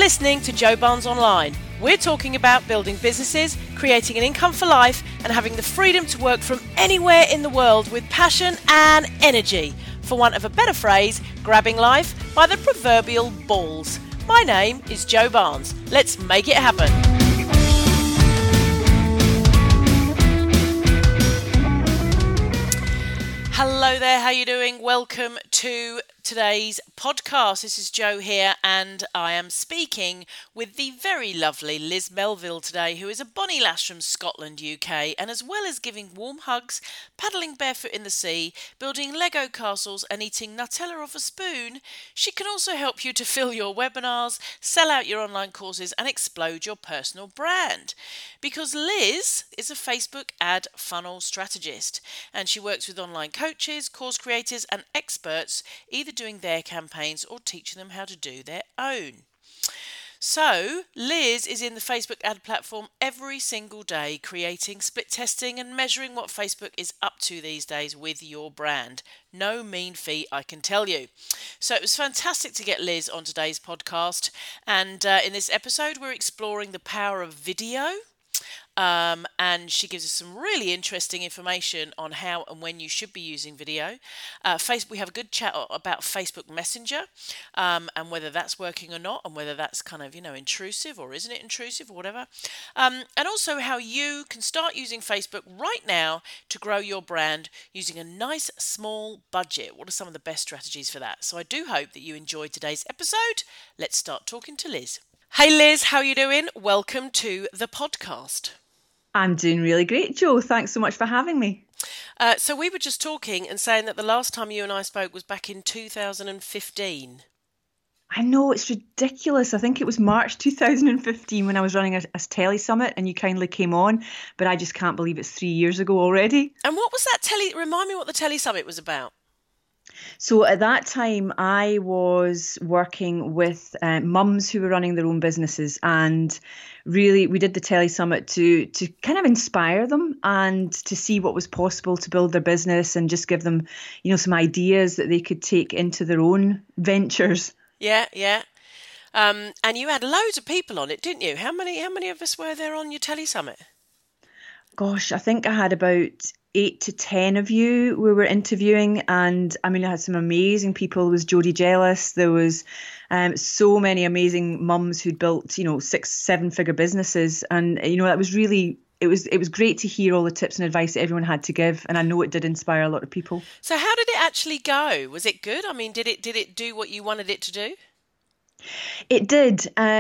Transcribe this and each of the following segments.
listening to Joe Barnes Online. We're talking about building businesses, creating an income for life, and having the freedom to work from anywhere in the world with passion and energy. For want of a better phrase, grabbing life by the proverbial balls. My name is Joe Barnes. Let's make it happen. Hello there, how you doing? Welcome to today's podcast. This is Joe here, and I am speaking with the very lovely Liz Melville today, who is a bonny lass from Scotland, UK, and as well as giving warm hugs, paddling barefoot in the sea, building Lego castles and eating Nutella off a spoon, she can also help you to fill your webinars, sell out your online courses and explode your personal brand. Because Liz is a Facebook ad funnel strategist, and she works with online coaches, course creators and experts, either doing their campaigns or teaching them how to do their own. So Liz is in the Facebook ad platform every single day, creating, split testing and measuring what Facebook is up to these days with your brand. No mean feat, I can tell you. So it was fantastic to get Liz on today's podcast, and in this episode we're exploring the power of video. And she gives us some really interesting information on how and when you should be using video. We have a good chat about Facebook Messenger and whether that's working or not, and whether that's kind of, intrusive or isn't it intrusive or whatever. And also how you can start using Facebook right now to grow your brand using a nice small budget. What are some of the best strategies for that? So I do hope that you enjoyed today's episode. Let's start talking to Liz. Hey Liz, how are you doing? Welcome to the podcast. I'm doing really great, Joe. Thanks so much for having me. So we were just talking and saying that the last time you and I spoke was back in 2015. I know, it's ridiculous. I think it was March 2015 when I was running a Telly Summit and you kindly came on, but I just can't believe it's 3 years ago already. And what was that remind me what the Telly Summit was about. So at that time, I was working with mums who were running their own businesses, and really we did the Telly Summit to kind of inspire them and to see what was possible to build their business and just give them, some ideas that they could take into their own ventures. Yeah. And you had loads of people on it, didn't you? How many of us were there on your Telly Summit? Gosh, I think I had about 8 to 10 of you we were interviewing, and I had some amazing people. There was Jodie Jealous, there was so many amazing mums who'd built 6-7 figure businesses, and that was really it was great to hear all the tips and advice that everyone had to give, and I know it did inspire a lot of people. So how did it actually go? Was it good? Did it do what you wanted it to do? It did.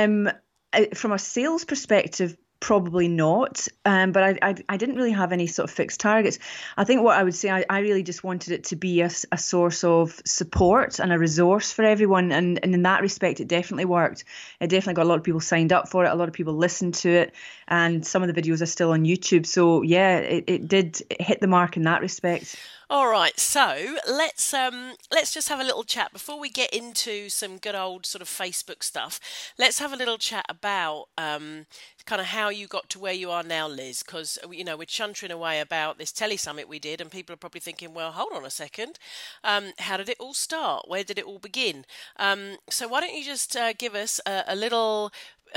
From a sales perspective, probably not, but I didn't really have any sort of fixed targets. I think what I would say, I really just wanted it to be a source of support and a resource for everyone, and in that respect it definitely worked. It definitely got a lot of people signed up for it, a lot of people listened to it, and some of the videos are still on YouTube. So yeah, it did hit the mark in that respect. All right, so let's just have a little chat before we get into some good old sort of Facebook stuff. Let's have a little chat about kind of how you got to where you are now, Liz, because we're chuntering away about this Telly Summit we did, and people are probably thinking, well, hold on a second, how did it all start? Where did it all begin? So why don't you just give us a little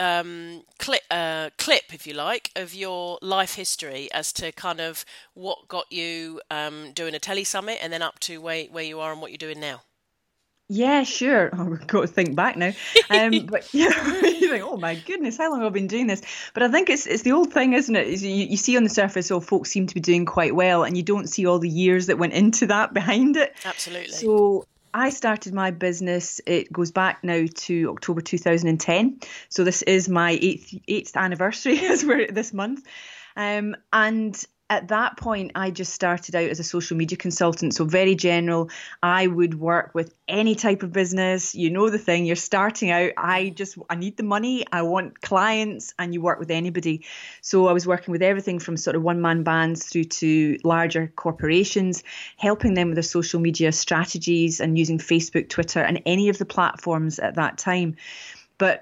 clip, if you like, of your life history as to kind of what got you doing a Telly Summit and then up to where you are and what you're doing now. Yeah, sure. I've got to think back now. But you think, oh my goodness, how long have I been doing this? But I think it's the old thing, isn't it? You see on the surface, folks seem to be doing quite well, and you don't see all the years that went into that behind it. Absolutely. So I started my business, it goes back now to October 2010. So this is my eighth anniversary as we're this month. And at that point, I just started out as a social media consultant. So very general. I would work with any type of business. You know the thing, you're starting out. I need the money. I want clients, and you work with anybody. So I was working with everything from sort of one-man bands through to larger corporations, helping them with their social media strategies and using Facebook, Twitter, and any of the platforms at that time. But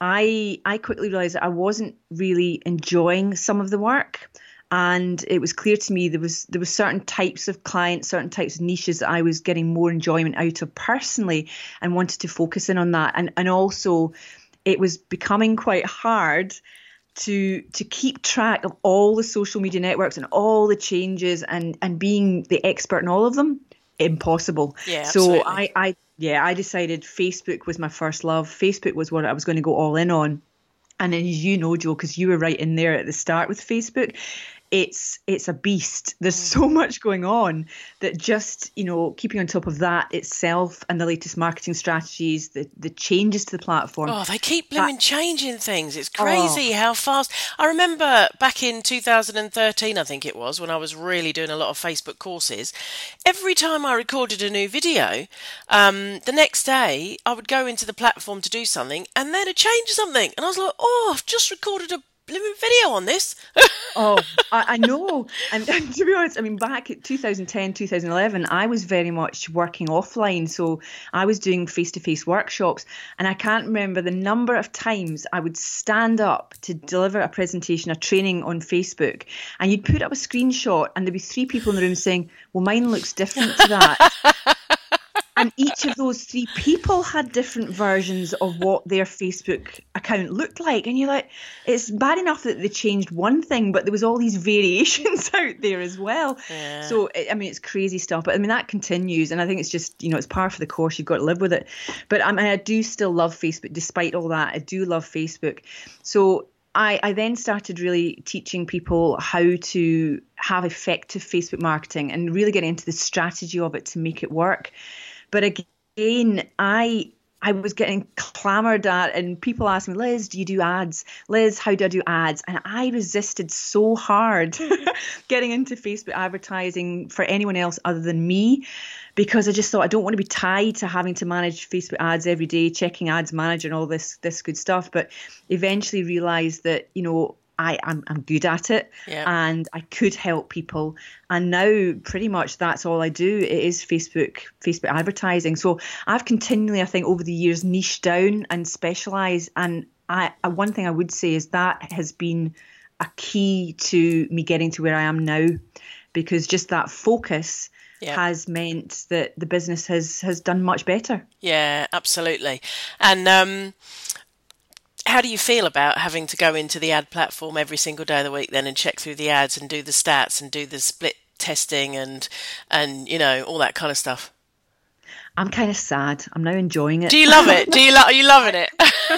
I quickly realized that I wasn't really enjoying some of the work. And it was clear to me there was certain types of clients, certain types of niches that I was getting more enjoyment out of personally, and wanted to focus in on that. And also it was becoming quite hard to keep track of all the social media networks and all the changes and being the expert in all of them. Impossible. Yeah, so absolutely. I decided Facebook was my first love. Facebook was what I was going to go all in on. And then, as you know, Joe, because you were right in there at the start with Facebook, it's a beast. There's so much going on that just, keeping on top of that itself and the latest marketing strategies, the changes to the platform. Oh, they keep blooming changing things. It's crazy how fast. I remember back in 2013, I think it was, when I was really doing a lot of Facebook courses, every time I recorded a new video, the next day I would go into the platform to do something and then it changed something. And I was like, oh, I've just recorded a blooming video on this. Oh, I know. And to be honest, I mean, back at 2010, 2011, I was very much working offline. So I was doing face-to-face workshops. And I can't remember the number of times I would stand up to deliver a presentation, a training on Facebook. And you'd put up a screenshot and there'd be 3 people in the room saying, well, mine looks different to that. And each of those 3 people had different versions of what their Facebook account looked like. And you're like, it's bad enough that they changed one thing, but there was all these variations out there as well. Yeah. So, I mean, it's crazy stuff. But I mean, that continues. And I think it's just, it's par for the course. You've got to live with it. But I mean, I do still love Facebook. Despite all that, I do love Facebook. So I then started really teaching people how to have effective Facebook marketing and really get into the strategy of it to make it work. But again, I was getting clamored at and people asked me, Liz, do you do ads? Liz, how do I do ads? And I resisted so hard getting into Facebook advertising for anyone else other than me, because I just thought I don't want to be tied to having to manage Facebook ads every day, checking ads manager and all this good stuff. But eventually realized that, I'm good at it, and I could help people. And now pretty much that's all I do. It is Facebook advertising. So I've continually, I think, over the years niched down and specialised. And one thing I would say is that has been a key to me getting to where I am now, because just that focus has meant that the business has done much better. Yeah, absolutely. And how do you feel about having to go into the ad platform every single day of the week then and check through the ads and do the stats and do the split testing and all that kind of stuff? I'm kind of sad. I'm now enjoying it. Do you love it? Are you loving it?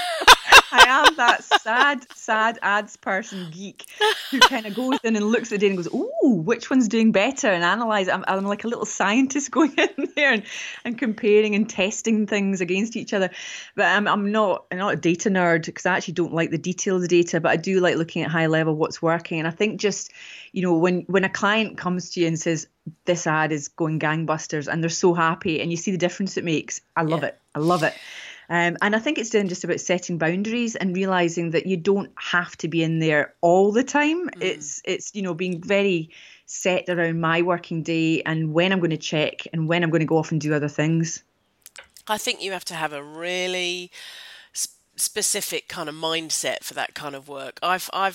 I am that sad ads person geek who kind of goes in and looks at the data and goes, ooh, which one's doing better, and analyse it. I'm like a little scientist going in there and comparing and testing things against each other. But I'm not a data nerd, because I actually don't like the detail of the data, but I do like looking at high level what's working. And I think just, when a client comes to you and says, this ad is going gangbusters, and they're so happy and you see the difference it makes, I love it. I love it. And I think it's then just about setting boundaries and realizing that you don't have to be in there all the time. It's being very set around my working day and when I'm going to check and when I'm going to go off and do other things. I think you have to have a really specific kind of mindset for that kind of work. I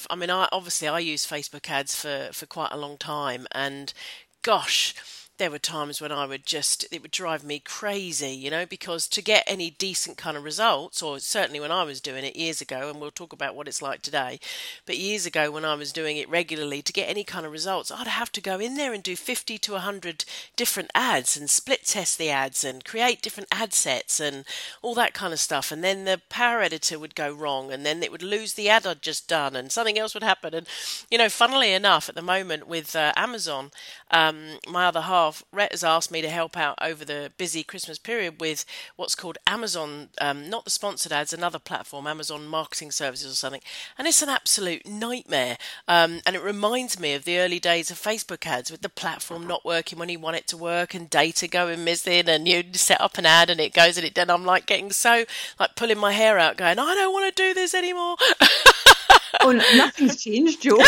use Facebook ads for quite a long time, and gosh, there were times when it would drive me crazy, because to get any decent kind of results, or certainly when I was doing it years ago, and we'll talk about what it's like today, but years ago when I was doing it regularly, to get any kind of results, I'd have to go in there and do 50 to 100 different ads and split test the ads and create different ad sets and all that kind of stuff. And then the power editor would go wrong, and then it would lose the ad I'd just done, and something else would happen. And, funnily enough, at the moment with Amazon, my other half, Rhett, has asked me to help out over the busy Christmas period with what's called Amazon, not the sponsored ads, another platform, Amazon Marketing Services or something. And it's an absolute nightmare. And it reminds me of the early days of Facebook ads, with the platform not working when you want it to work and data going missing, and you set up an ad and it goes and then I'm like getting so pulling my hair out going, I don't want to do this anymore. Oh, nothing's changed, Joe.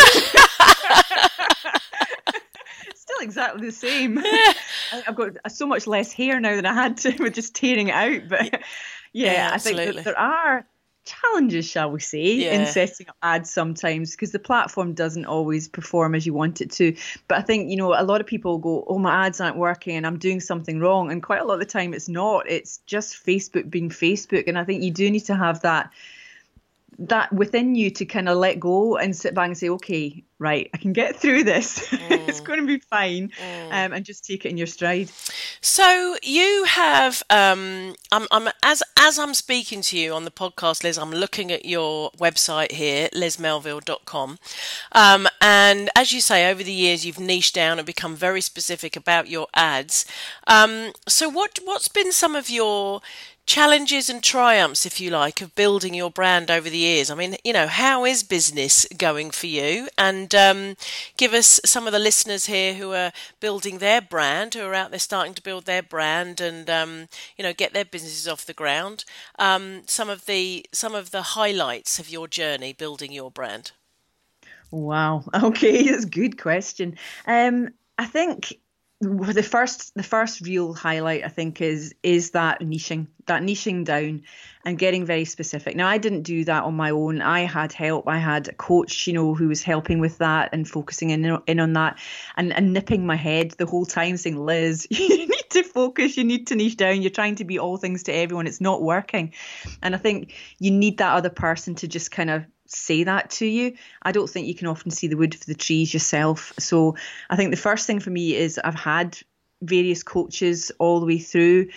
Still exactly the same. I've got so much less hair now than I had to with just tearing it out. But I think that there are challenges, shall we say, in setting up ads sometimes, because the platform doesn't always perform as you want it to. But I think, a lot of people go, oh, my ads aren't working and I'm doing something wrong. And quite a lot of the time it's not. It's just Facebook being Facebook. And I think you do need to have that that within you to kind of let go and sit back and say, okay, right, I can get through this. It's going to be fine. And just take it in your stride. So you have, as I'm speaking to you on the podcast, Liz, I'm looking at your website here, lizmelville.com. And as you say, over the years, you've niched down and become very specific about your ads. So what's been some of your challenges and triumphs, if you like, of building your brand over the years? I mean, how is business going for you? And give us, some of the listeners here who are building their brand, who are out there starting to build their brand and, get their businesses off the ground. Some of the highlights of your journey building your brand. Wow. Okay, that's a good question. I think the first real highlight, I think, is that niching down and getting very specific. Now, I didn't do that on my own. I had help. I had a coach, who was helping with that and focusing in on that and nipping my head the whole time saying, Liz, you need to focus, you need to niche down. You're trying to be all things to everyone. It's not working. And I think you need that other person to just kind of say that to you. I don't think you can often see the wood for the trees yourself. So I think the first thing for me is I've had various coaches all the way through.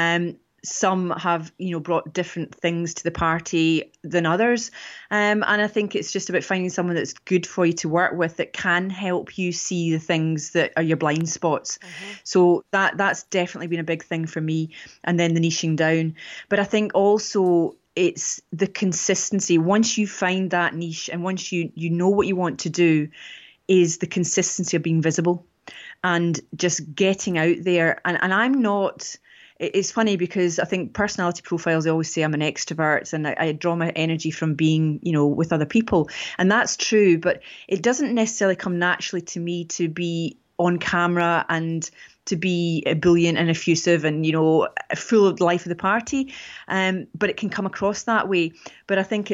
Some have, brought different things to the party than others. And I think it's just about finding someone that's good for you to work with, that can help you see the things that are your blind spots. Mm-hmm. So that's definitely been a big thing for me. And then the niching down. But I think also it's the consistency. Once you find that niche and once you know what you want to do, is the consistency of being visible and just getting out there. And I'm not, it's funny because I think personality profiles, they always say I'm an extrovert and I draw my energy from being, with other people. And that's true, but it doesn't necessarily come naturally to me to be on camera and to be ebullient and effusive and, full of life of the party. But it can come across that way. But I think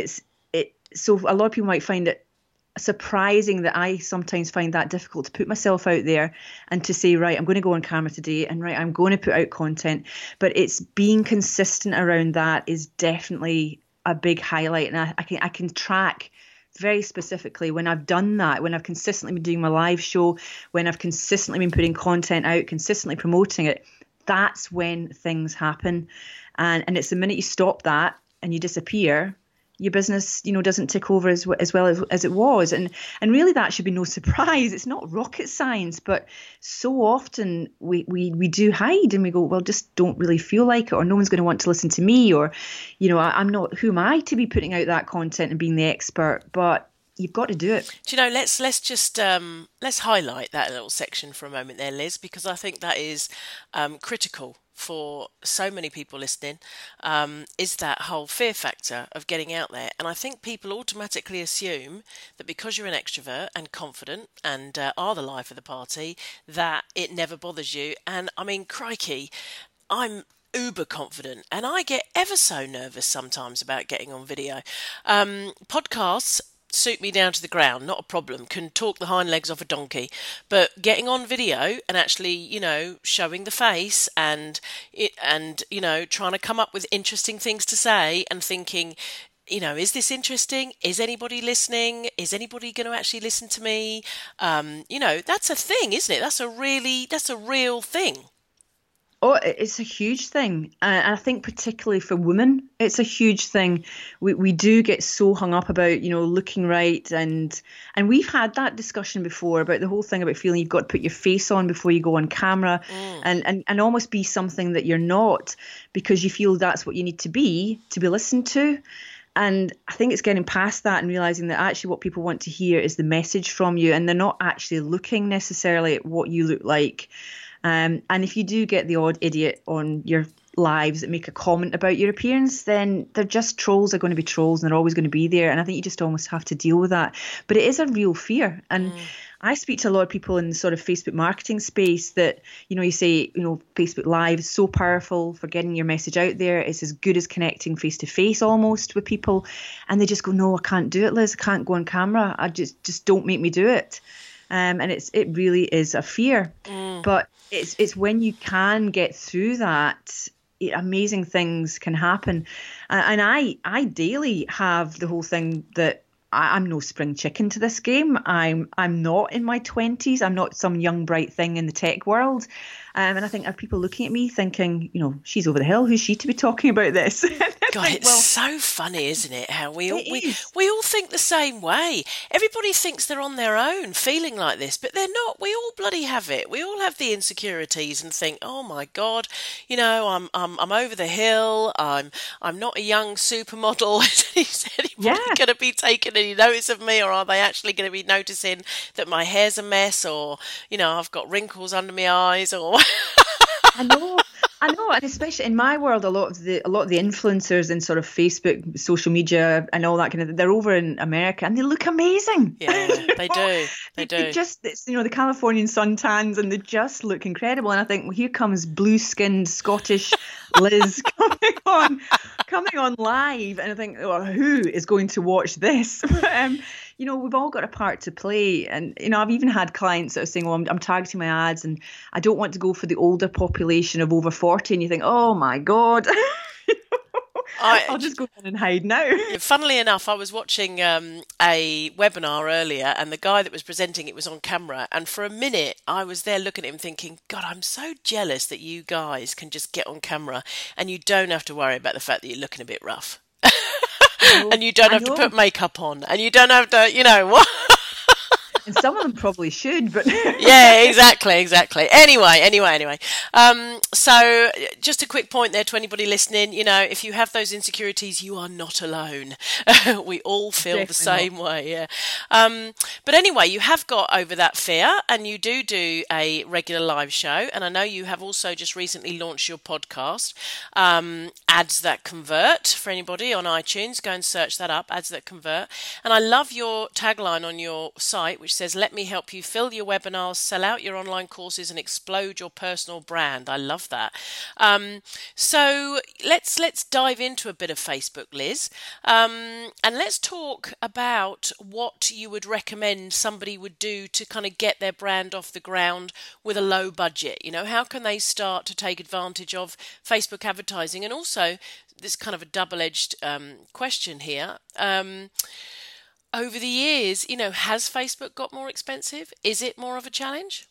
so a lot of people might find it surprising that I sometimes find that difficult to put myself out there and to say, right, I'm going to go on camera today and right, I'm going to put out content. But it's being consistent around that is definitely a big highlight. And I can track very specifically when I've done that, when I've consistently been doing my live show, when I've consistently been putting content out, consistently promoting it, that's when things happen. And it's the minute you stop that and you disappear, your business, doesn't tick over as well as it was. And really that should be no surprise. It's not rocket science, but so often we do hide and we go, well, just don't really feel like it, or no one's going to want to listen to me, or, I'm not, who am I to be putting out that content and being the expert? But you've got to do it. Do you know, let's just let's highlight that little section for a moment there, Liz, because I think that is critical for so many people listening, is that whole fear factor of getting out there. And I think people automatically assume that because you're an extrovert and confident and are the life of the party, that it never bothers you. And I mean, crikey, I'm uber confident and I get ever so nervous sometimes about getting on video. Podcasts suit me down to the ground, not a problem, can talk the hind legs off a donkey, but getting on video and actually, showing the face and trying to come up with interesting things to say and thinking, is this interesting? Is anybody listening? Is anybody going to actually listen to me? That's a thing, isn't it? That's a real thing. Oh, it's a huge thing. And I think particularly for women, it's a huge thing. We do get so hung up about, looking right. And we've had that discussion before about the whole thing about feeling you've got to put your face on before you go on camera and almost be something that you're not because you feel that's what you need to be listened to. And I think it's getting past that and realizing that actually what people want to hear is the message from you, and they're not actually looking necessarily at what you look like. And if you do get the odd idiot on your lives that make a comment about your appearance, then they're just trolls. Are going to be trolls and they're always going to be there. And I think you just almost have to deal with that. But it is a real fear. And I speak to a lot of people in the sort of Facebook marketing space that, you say, Facebook Live is so powerful for getting your message out there. It's as good as connecting face to face almost with people. And they just go, no, I can't do it, Liz. I can't go on camera. I just don't make me do it. And it really is a fear. But it's when you can get through that, amazing things can happen. And I daily have the whole thing that I'm no spring chicken to this game. I'm not in my 20s. I'm not some young bright thing in the tech world. And I think, are people looking at me thinking, she's over the hill. Who's she to be talking about this? God, it's so funny, isn't it? How we all think the same way. Everybody thinks they're on their own, feeling like this, but they're not. We all bloody have it. We all have the insecurities and think, oh my God, I'm over the hill. I'm not a young supermodel. Is anybody going to be taking any notice of me, or are they actually going to be noticing that my hair's a mess, or I've got wrinkles under my eyes, or I know, and especially in my world, a lot of the influencers in sort of Facebook, social media, and all that kind of, they're over in America, and they look amazing. Yeah, they do. They do. It's the Californian suntans, and they just look incredible. And I think, well, here comes blue-skinned Scottish Liz coming on live, and I think, who is going to watch this? We've all got a part to play. And, I've even had clients that are saying, well, I'm targeting my ads and I don't want to go for the older population of over 40. And you think, oh my God, I'll just go in and hide now. Funnily enough, I was watching a webinar earlier, and the guy that was presenting it was on camera. And for a minute, I was there looking at him thinking, God, I'm so jealous that you guys can just get on camera and you don't have to worry about the fact that you're looking a bit rough. And you don't have to put makeup on, and you don't have to, what? And some of them probably should, but yeah, exactly. Anyway. So just a quick point there to anybody listening. If you have those insecurities, you are not alone. We all feel Definitely the same way. Yeah. But anyway, you have got over that fear, and you do a regular live show. And I know you have also just recently launched your podcast, Ads That Convert. For anybody on iTunes, go and search that up, Ads That Convert. And I love your tagline on your site, which says, let me help you fill your webinars, sell out your online courses, and explode your personal brand. I love that. So let's dive into a bit of Facebook, Liz, and let's talk about what you would recommend somebody would do to kind of get their brand off the ground with a low budget. How can they start to take advantage of Facebook advertising? And also, this kind of a double-edged question here. Over the years, has Facebook got more expensive? Is it more of a challenge?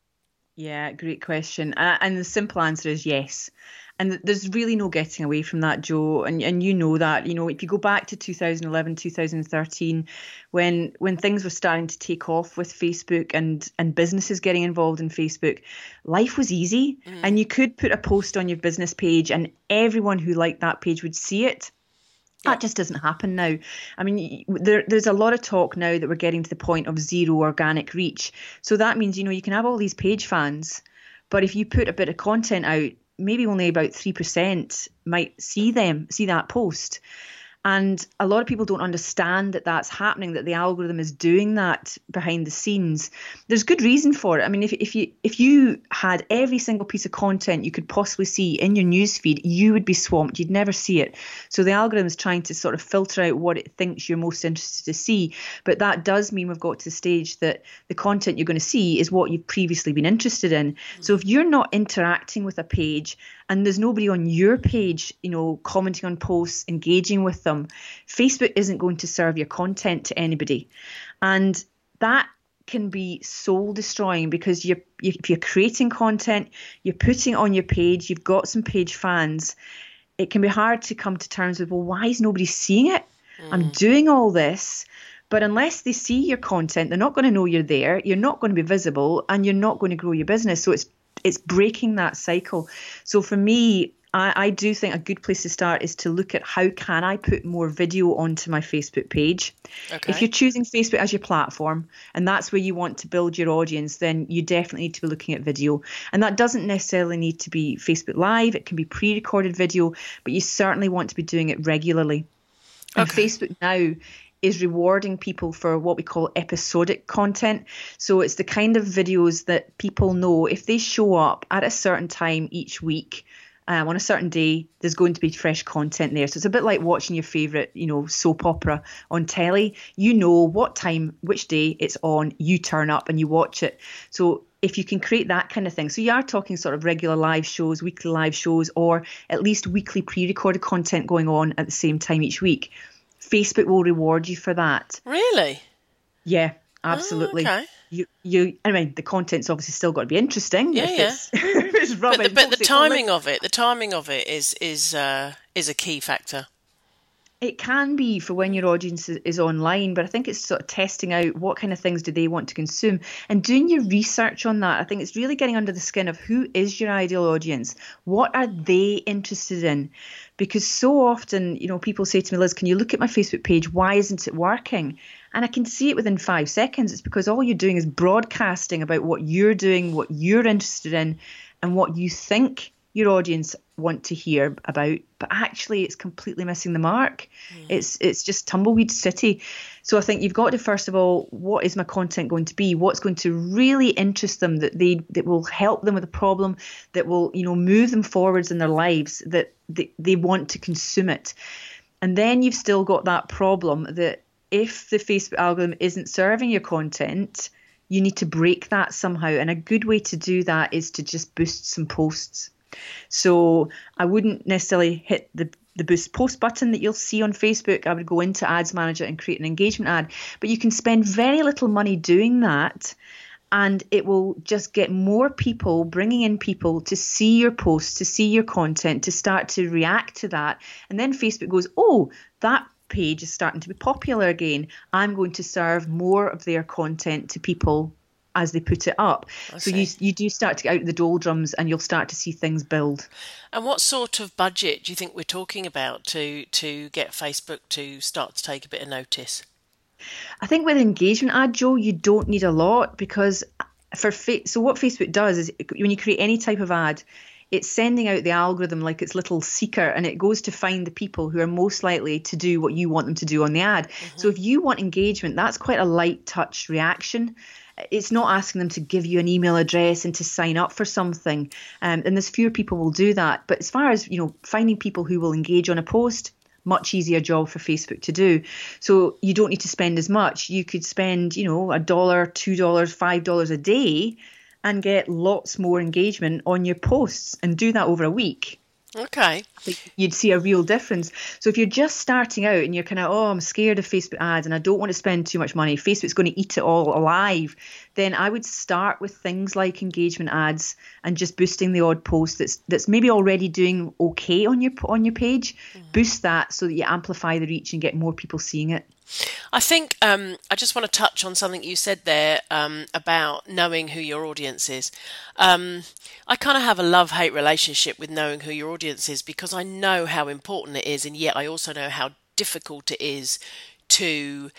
Yeah, great question. And the simple answer is yes. And there's really no getting away from that, Joe. And you know that, if you go back to 2011, 2013, when things were starting to take off with Facebook and businesses getting involved in Facebook, life was easy. And you could put a post on your business page and everyone who liked that page would see it. That just doesn't happen now. I mean, there's a lot of talk now that we're getting to the point of zero organic reach. So that means, you can have all these page fans, but if you put a bit of content out, maybe only about 3% might see that post. And a lot of people don't understand that that's happening, that the algorithm is doing that behind the scenes. There's good reason for it. I mean, if you had every single piece of content you could possibly see in your newsfeed, you would be swamped. You'd never see it. So the algorithm is trying to sort of filter out what it thinks you're most interested to see. But that does mean we've got to the stage that the content you're going to see is what you've previously been interested in. So if you're not interacting with a page and there's nobody on your page, commenting on posts, engaging with them, Facebook isn't going to serve your content to anybody. And that can be soul destroying, because if you're creating content, you're putting it on your page, you've got some page fans, it can be hard to come to terms with, well, why is nobody seeing it? I'm doing all this. But unless they see your content, they're not going to know you're there, you're not going to be visible, and you're not going to grow your business. So it's breaking that cycle. So for me, I do think a good place to start is to look at how can I put more video onto my Facebook page. Okay. If you're choosing Facebook as your platform and that's where you want to build your audience, then you definitely need to be looking at video. And that doesn't necessarily need to be Facebook Live. It can be pre-recorded video, but you certainly want to be doing it regularly. Okay. And Facebook now is rewarding people for what we call episodic content. So it's the kind of videos that people know if they show up at a certain time each week, on a certain day, there's going to be fresh content there. So it's a bit like watching your favourite, soap opera on telly. You know what time, which day it's on, you turn up and you watch it. So if you can create that kind of thing, so you are talking sort of regular live shows, weekly live shows, or at least weekly pre-recorded content going on at the same time each week, Facebook will reward you for that. Really? Yeah, absolutely. Oh, okay. I mean, the content's obviously still got to be interesting. Yeah, if it's rubbish. But the timing of it is a key factor. It can be for when your audience is online, but I think it's sort of testing out what kind of things do they want to consume and doing your research on that. I think it's really getting under the skin of who is your ideal audience. What are they interested in? Because so often, people say to me, Liz, can you look at my Facebook page? Why isn't it working? And I can see it within 5 seconds. It's because all you're doing is broadcasting about what you're doing, what you're interested in, and what you think your audience want to hear about, but actually it's completely missing the mark. It's just tumbleweed city. So I think you've got to, first of all, what is my content going to be? What's going to really interest them, that will help them with a problem, that will move them forwards in their lives, that they want to consume it. And then you've still got that problem that if the Facebook algorithm isn't serving your content, you need to break that somehow. And a good way to do that is to just boost some posts. So I wouldn't necessarily hit the boost post button that you'll see on Facebook. I would go into Ads Manager and create an engagement ad. But you can spend very little money doing that, and it will just get more people, bringing in people to see your posts, to see your content, to start to react to that. And then Facebook goes, oh, that page is starting to be popular again. I'm going to serve more of their content to people as they put it up. So you do start to get out the doldrums, and you'll start to see things build. And what sort of budget do you think we're talking about to get Facebook to start to take a bit of notice? I think with engagement ad, Joe, you don't need a lot, because so what Facebook does is when you create any type of ad, it's sending out the algorithm like its little seeker, and it goes to find the people who are most likely to do what you want them to do on the ad. Mm-hmm. So if you want engagement, that's quite a light touch reaction. It's not asking them to give you an email address and to sign up for something. And there's fewer people will do that. But as far as, finding people who will engage on a post, much easier job for Facebook to do. So you don't need to spend as much. You could spend, $1, $2, $5 a day and get lots more engagement on your posts, and do that over a week. Okay. You'd see a real difference. So if you're just starting out and you're kind of, I'm scared of Facebook ads and I don't want to spend too much money, Facebook's going to eat it all alive, then I would start with things like engagement ads and just boosting the odd post that's maybe already doing okay on your page. Mm-hmm. Boost that so that you amplify the reach and get more people seeing it. I think I just want to touch on something you said there about knowing who your audience is. I kind of have a love-hate relationship with knowing who your audience is, because I know how important it is, and yet I also know how difficult it is to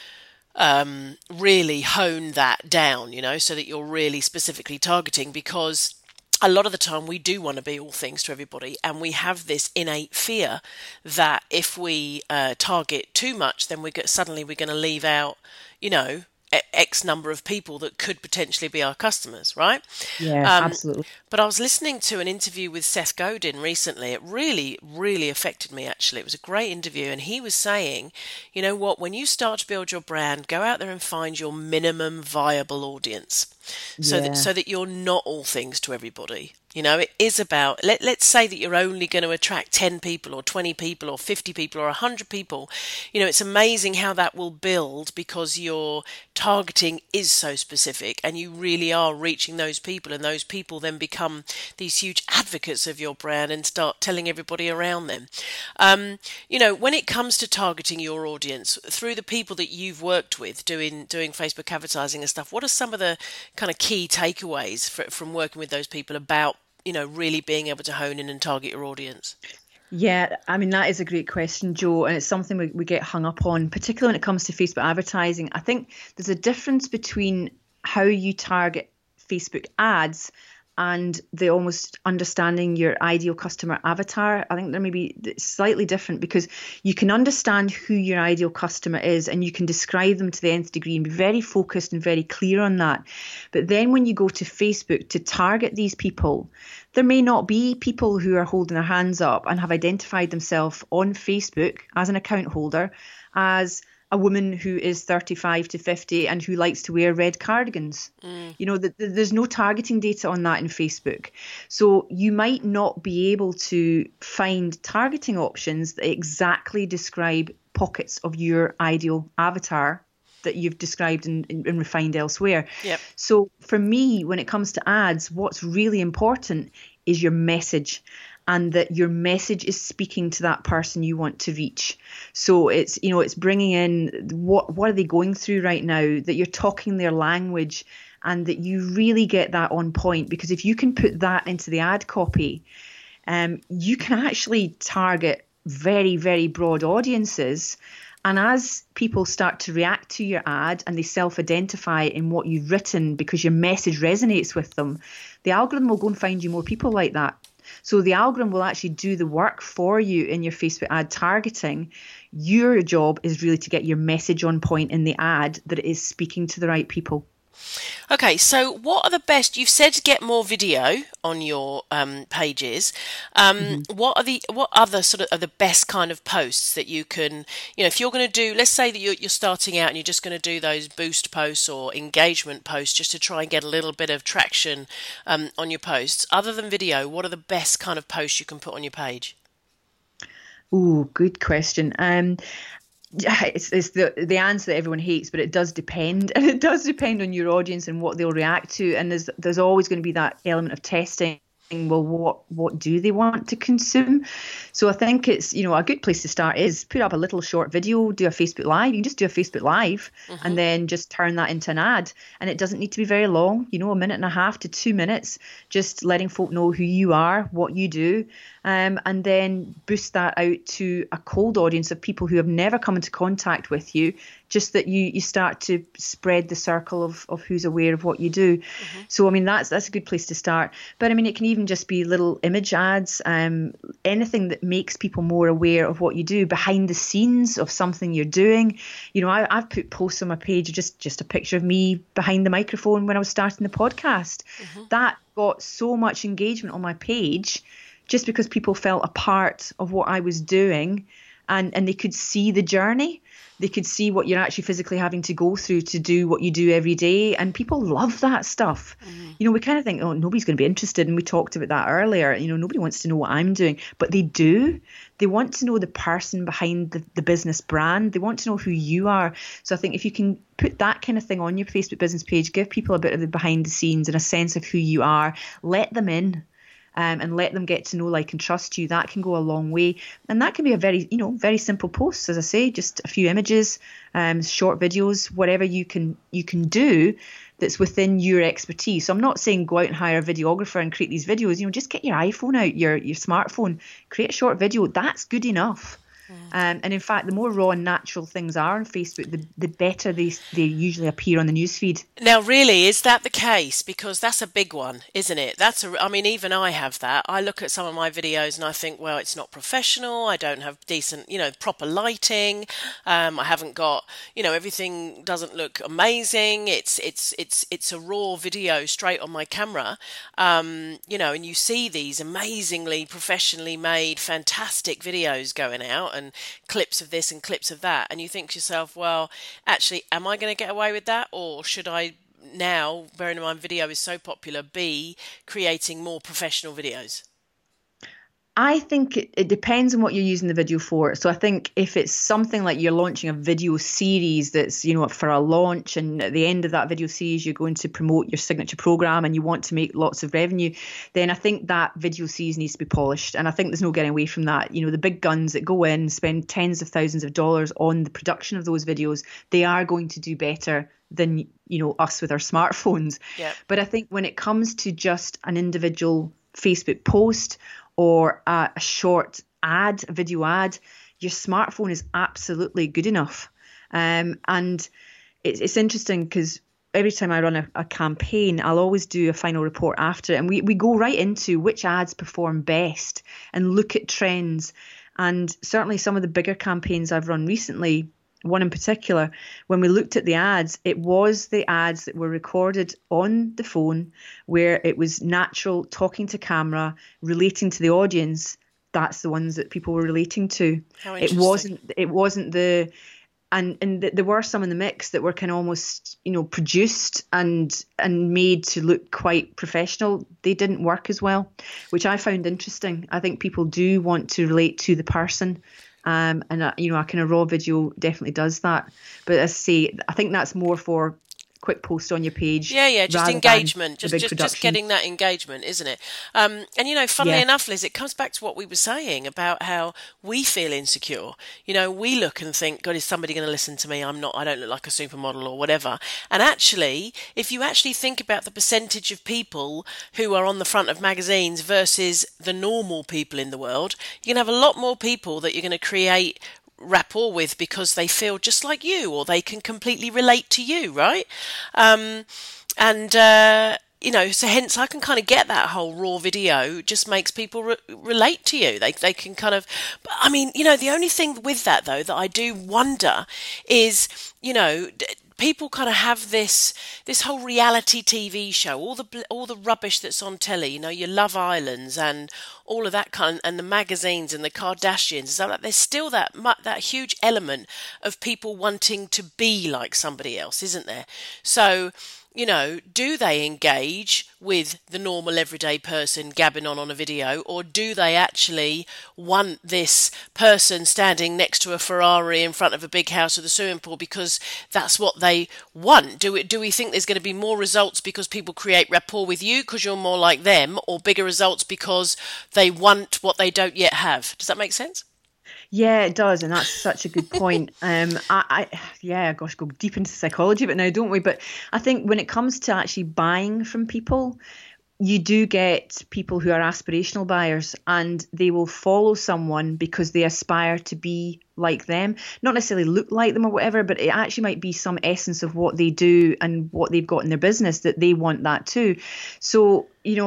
really hone that down, so that you're really specifically targeting, because a lot of the time we do want to be all things to everybody, and we have this innate fear that if we target too much, then suddenly we're going to leave out, X number of people that could potentially be our customers, right? Yeah, absolutely. But I was listening to an interview with Seth Godin recently. It really, really affected me, actually. It was a great interview, and he was saying, you know what, when you start to build your brand, go out there and find your minimum viable audience, so that you're not all things to everybody. It is about, let's say that you're only going to attract 10 people or 20 people or 50 people or 100 people. It's amazing how that will build, because your targeting is so specific and you really are reaching those people, and those people then become these huge advocates of your brand and start telling everybody around them. When it comes to targeting your audience through the people that you've worked with doing Facebook advertising and stuff, what are some of the kind of key takeaways from working with those people about really being able to hone in and target your audience? Yeah, I mean, that is a great question, Joe, and it's something we get hung up on, particularly when it comes to Facebook advertising. I think there's a difference between how you target Facebook ads and the almost understanding your ideal customer avatar. I think there may be slightly different, because you can understand who your ideal customer is and you can describe them to the nth degree and be very focused and very clear on that. But then when you go to Facebook to target these people, there may not be people who are holding their hands up and have identified themselves on Facebook as an account holder as a woman who is 35 to 50 and who likes to wear red cardigans. You know, there's no targeting data on that in Facebook. So you might not be able to find targeting options that exactly describe pockets of your ideal avatar that you've described and refined elsewhere. Yep. So for me, when it comes to ads, what's really important is your message, and that your message is speaking to that person you want to reach. So it's, you know, it's bringing in what are they going through right now, that you're talking their language, and that you really get that on point. Because if you can put that into the ad copy, you can actually target very, very broad audiences. And as people start to react to your ad and they self-identify in what you've written because your message resonates with them, the algorithm will go and find you more people like that. So the algorithm will actually do the work for you in your Facebook ad targeting. Your job is really to get your message on point in the ad, that it is speaking to the right people. Okay, so what are the best? You've said to get more video on your pages. What other sort of are the best kind of posts that you can, you know, if you're going to do, let's say that you're starting out and you're just going to do those boost posts or engagement posts just to try and get a little bit of traction on your posts. Other than video, what are the best kind of posts you can put on your page? Oh, good question. It's the answer that everyone hates, but it does depend, and it does depend on your audience and what they'll react to. And there's always going to be that element of testing. Well, what do they want to consume? So I think it's, you know, a good place to start is put up a little short video, do a Facebook Live. You can just do a Facebook Live and then just turn that into an ad. And it doesn't need to be very long, you know, 1.5 to 2 minutes, just letting folk know who you are, what you do. And then boost that out to a cold audience of people who have never come into contact with you, just that you start to spread the circle of who's aware of what you do. So, I mean, that's a good place to start. But I mean, it can even just be little image ads, anything that makes people more aware of what you do, behind the scenes of something you're doing. You know, I've put posts on my page, just a picture of me behind the microphone when I was starting the podcast. That got so much engagement on my page just because people felt a part of what I was doing, and they could see the journey. They could see what you're actually physically having to go through to do what you do every day. And people love that stuff. You know, we kind of think, oh, nobody's going to be interested. And we talked about that earlier. You know, nobody wants to know what I'm doing, but they do. They want to know the person behind the business brand. They want to know who you are. So I think if you can put that kind of thing on your Facebook business page, give people a bit of the behind the scenes and a sense of who you are, let them in. And let them get to know, like, and trust you. That can go a long way. And that can be a very simple post, as I say, just a few images, short videos, whatever you can do that's within your expertise. So I'm not saying go out and hire a videographer and create these videos. You know, just get your iPhone out, your smartphone, create a short video. That's good enough. And in fact, the more raw and natural things are on Facebook, the better they usually appear on the newsfeed. Now, really, is that the case? Because that's a big one, isn't it? I mean, even I have that. I look at some of my videos and I think, well, it's not professional. I don't have decent, proper lighting. I haven't got, everything doesn't look amazing. It's a raw video straight on my camera. And you see these amazingly professionally made, fantastic videos going out and clips of this and clips of that, and you think to yourself, well, actually, am I going to get away with that, or should I now, bearing in mind video is so popular, be creating more professional videos? I think it depends on what you're using the video for. So I think if it's something like you're launching a video series that's, for a launch, and at the end of that video series, you're going to promote your signature program and you want to make lots of revenue, then I think that video series needs to be polished. And I think there's no getting away from that. The big guns that go in, spend tens of thousands of dollars on the production of those videos, they are going to do better than, us with our smartphones. Yep. But I think when it comes to just an individual Facebook post or a short ad, a video ad, your smartphone is absolutely good enough. And it's interesting because every time I run a campaign, I'll always do a final report after it. And we go right into which ads perform best and look at trends. And certainly some of the bigger campaigns I've run recently, one in particular, when we looked at the ads, it was the ads that were recorded on the phone where it was natural, talking to camera, relating to the audience. That's the ones that people were relating to. How It wasn't the there were some in the mix that were kind of almost, produced and made to look quite professional. They didn't work as well, which I found interesting. I think people do want to relate to the person. And a kind of raw video definitely does that. But as I say, I think that's more for quick post on your page. Yeah, just engagement, just getting that engagement, isn't it? And funnily enough, Liz, it comes back to what we were saying about how we feel insecure. We look and think, God, is somebody going to listen to me? I don't look like a supermodel or whatever. And actually, if you actually think about the percentage of people who are on the front of magazines versus the normal people in the world, you're going to have a lot more people that you're going to create rapport with because they feel just like you, or they can completely relate to you, right? So hence I can kind of get that whole raw video just makes people relate to you. They can kind of, the only thing with that though that I do wonder is, people kind of have this whole reality TV show, all the rubbish that's on telly, your Love Islands and all of that kind, and the magazines and the Kardashians. So like, there's still that huge element of people wanting to be like somebody else, isn't there? So, do they engage with the normal everyday person gabbing on a video, or do they actually want this person standing next to a Ferrari in front of a big house with a swimming pool because that's what they want? Do we think there's going to be more results because people create rapport with you because you're more like them, or bigger results because they want what they don't yet have? Does that make sense? Yeah, it does, and that's such a good point. Go deep into psychology, but now don't we? But I think when it comes to actually buying from people, you do get people who are aspirational buyers, and they will follow someone because they aspire to be like them, not necessarily look like them or whatever, but it actually might be some essence of what they do and what they've got in their business that they want that too. So,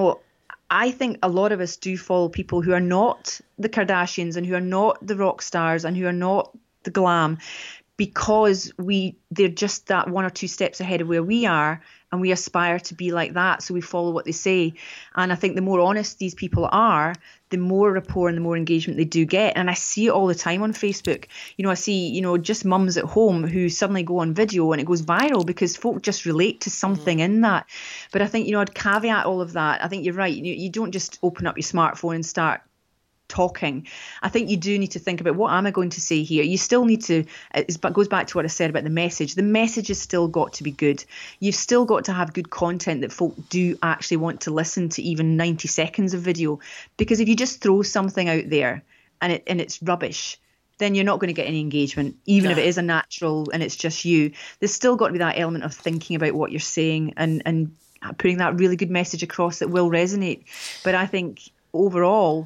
I think a lot of us do follow people who are not the Kardashians and who are not the rock stars and who are not the glam, because they're just that one or two steps ahead of where we are, and we aspire to be like that. So we follow what they say. And I think the more honest these people are, the more rapport and the more engagement they do get. And I see it all the time on Facebook. I see, just mums at home who suddenly go on video and it goes viral because folk just relate to something in that. But I think, I'd caveat all of that. I think you're right. You don't just open up your smartphone and start talking. I think you do need to think about, what am I going to say here? You still need to, it goes back to what I said about the message. The message has still got to be good. You've still got to have good content that folk do actually want to listen to, even 90 seconds of video. Because if you just throw something out there and it's rubbish, then you're not going to get any engagement, even if it is a natural and it's just you. There's still got to be that element of thinking about what you're saying and putting that really good message across that will resonate. But I think overall,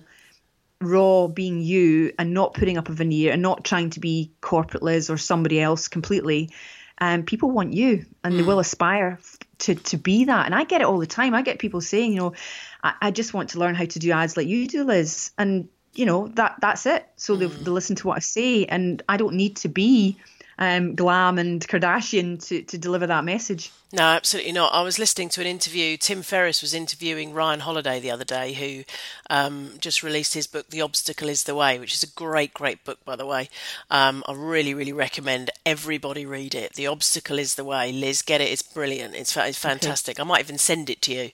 raw being you and not putting up a veneer and not trying to be corporate Liz or somebody else completely, people want you, and they will aspire to be that. And I get it all the time. I get people saying, I just want to learn how to do ads like you do, Liz. And that's it. So they listen to what I say, and I don't need to be glam and Kardashian to deliver that message. No, absolutely not. I was listening to an interview. Tim Ferriss was interviewing Ryan Holiday the other day, who just released his book, The Obstacle is the Way, which is a great, great book, by the way. I really, really recommend everybody read it. The Obstacle is the Way. Liz, get it. It's brilliant. It's fantastic. Okay. I might even send it to you.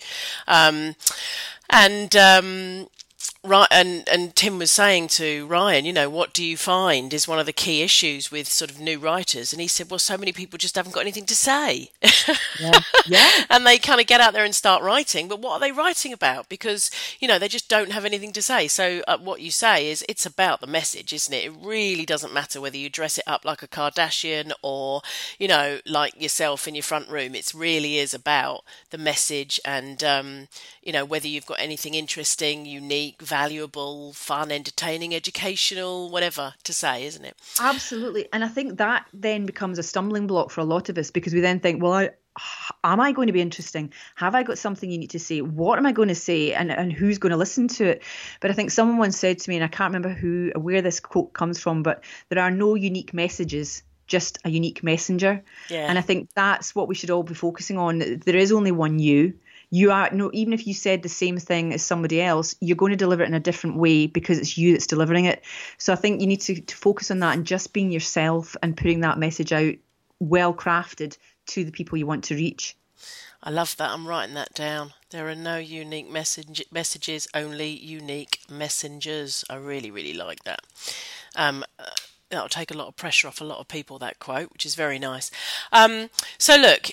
Right, and Tim was saying to Ryan, what do you find is one of the key issues with sort of new writers? And he said, well, so many people just haven't got anything to say. Yeah. And they kind of get out there and start writing, but what are they writing about? Because, they just don't have anything to say. So what you say is it's about the message, isn't it? It really doesn't matter whether you dress it up like a Kardashian or, like yourself in your front room. It really is about the message and, whether you've got anything interesting, unique, valuable, fun, entertaining, educational, whatever to say, isn't it? Absolutely. And I think that then becomes a stumbling block for a lot of us, because we then think, well, am I going to be interesting? Have I got something unique to say? What am I going to say? And who's going to listen to it? But I think someone once said to me, and I can't remember where this quote comes from, but there are no unique messages, just a unique messenger. Yeah. And I think that's what we should all be focusing on. There is only one you. you are no, even if you said the same thing as somebody else, you're going to deliver it in a different way because it's you that's delivering it. So I think you need to focus on that and just being yourself and putting that message out well crafted to the people you want to reach. I love that. I'm writing that down. There are no unique messages, only unique messengers. I really, really like that. That'll take a lot of pressure off a lot of people, that quote, which is very nice. So look,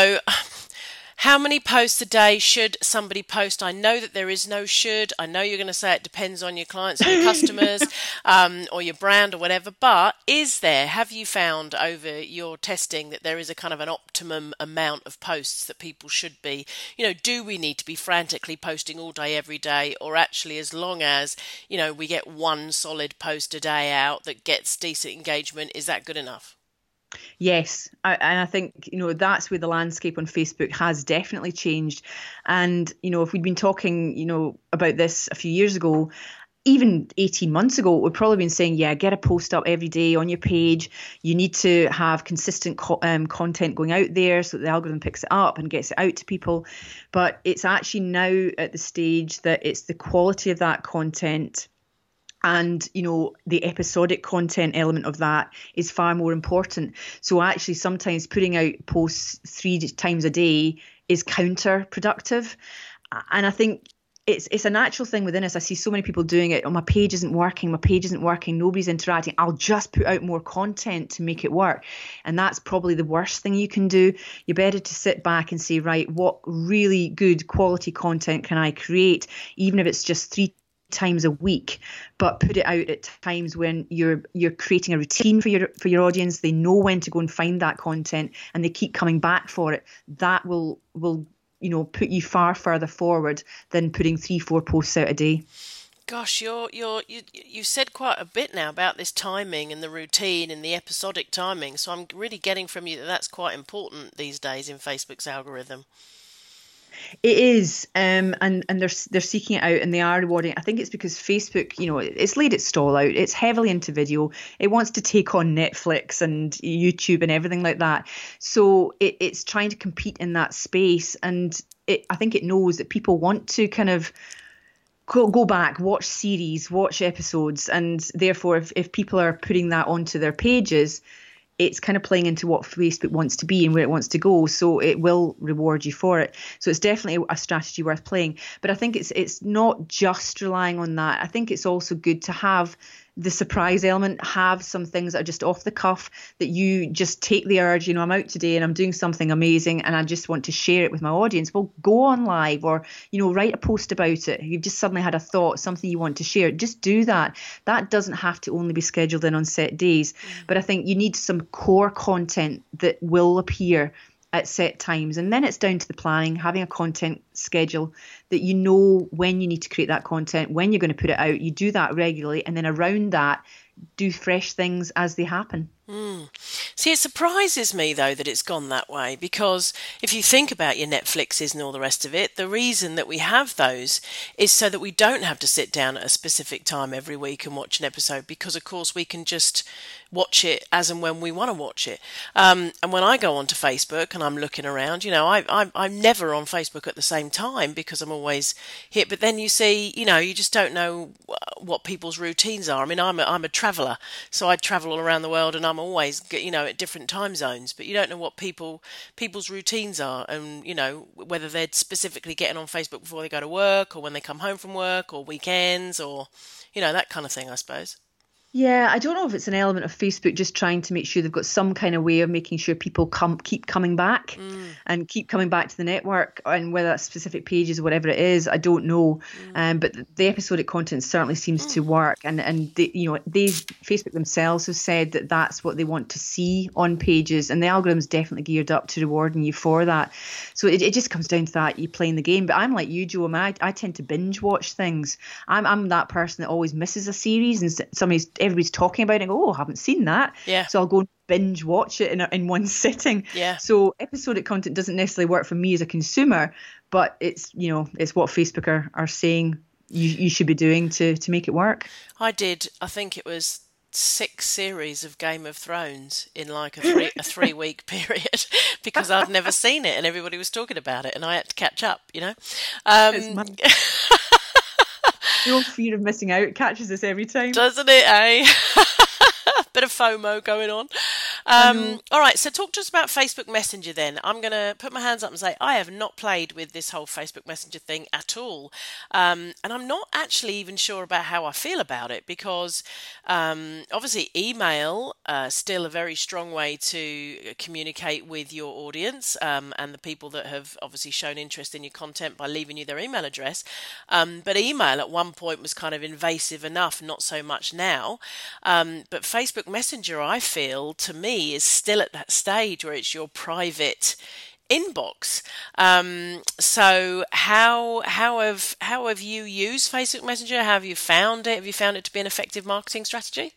how many posts a day should somebody post? I know that there is no should. I know you're going to say it depends on your clients or your customers or your brand or whatever. But have you found over your testing that there is a kind of an optimum amount of posts that people should be? Do we need to be frantically posting all day, every day? Or actually, as long as, we get one solid post a day out that gets decent engagement, is that good enough? Yes, and I think, that's where the landscape on Facebook has definitely changed. And, if we'd been talking, about this a few years ago, even 18 months ago, we'd probably been saying, yeah, get a post up every day on your page. You need to have consistent content going out there so that the algorithm picks it up and gets it out to people. But it's actually now at the stage that it's the quality of that content and, the episodic content element of that is far more important. So actually sometimes putting out posts 3 times a day is counterproductive. And I think it's a natural thing within us. I see so many people doing it. Oh, my page isn't working. Nobody's interacting. I'll just put out more content to make it work. And that's probably the worst thing you can do. You're better to sit back and say, right, what really good quality content can I create, even if it's just 3 times a week, but put it out at times when you're creating a routine for your audience. They know when to go and find that content and they keep coming back for it. That will put you far further forward than putting 3-4 posts out a day. Gosh, you said quite a bit now about this timing and the routine and the episodic timing. So I'm really getting from you that that's quite important these days in Facebook's algorithm. It is, and they're seeking it out and they are rewarding it. I think it's because Facebook, it's laid its stall out. It's heavily into video. It wants to take on Netflix and YouTube and everything like that. So it's trying to compete in that space, and I think it knows that people want to kind of go back, watch series, watch episodes, and therefore, if people are putting that onto their pages, it's kind of playing into what Facebook wants to be and where it wants to go. So it will reward you for it. So it's definitely a strategy worth playing. But I think it's not just relying on that. I think it's also good to have the surprise element, have some things that are just off the cuff that you just take the urge, I'm out today and I'm doing something amazing and I just want to share it with my audience. Well, go on live or, write a post about it. You've just suddenly had a thought, something you want to share. Just do that. That doesn't have to only be scheduled in on set days. But I think you need some core content that will appear at set times. And then it's down to the planning, having a content schedule that you know when you need to create that content, when you're going to put it out. You do that regularly. And then around that, do fresh things as they happen. See, it surprises me, though, that it's gone that way, because if you think about your Netflixes and all the rest of it, the reason that we have those is so that we don't have to sit down at a specific time every week and watch an episode, because, of course, we can just watch it as and when we want to watch it. And when I go onto Facebook and I'm looking around, I'm never on Facebook at the same time because I'm always here. But then you see, you just don't know what people's routines are. I mean, I'm a traveller, so I travel all around the world and I'm always, at different time zones, but you don't know what people's routines are, and whether they're specifically getting on Facebook before they go to work or when they come home from work or weekends or that kind of thing, I suppose. Yeah, I don't know if it's an element of Facebook just trying to make sure they've got some kind of way of making sure people keep coming back and keep coming back to the network, and whether that's specific pages or whatever it is, I don't know. But the episodic content certainly seems to work, and Facebook themselves have said that that's what they want to see on pages, and the algorithm's definitely geared up to rewarding you for that. So it just comes down to that, you playing the game. But I'm like you, Joe. I tend to binge watch things. I'm that person that always misses a series and everybody's talking about it and go, oh, I haven't seen that. Yeah. So I'll go and binge watch it in one sitting. Yeah. So episodic content doesn't necessarily work for me as a consumer, but it's what Facebook are saying you should be doing to make it work. I think it was 6 series of Game of Thrones in like a 3 week period because I'd never seen it and everybody was talking about it and I had to catch up, you know. Your fear of missing out catches us every time. Doesn't it, eh? Bit of FOMO going on. All right, so talk to us about Facebook Messenger then. I'm going to put my hands up and say I have not played with this whole Facebook Messenger thing at all. And I'm not actually even sure about how I feel about it because obviously email still a very strong way to communicate with your audience and the people that have obviously shown interest in your content by leaving you their email address. But email at one point was kind of invasive enough, not so much now. But Facebook Messenger, I feel, to me, is still at that stage where it's your private inbox. So how have you used Facebook Messenger? How have you found it? Have you found it to be an effective marketing strategy?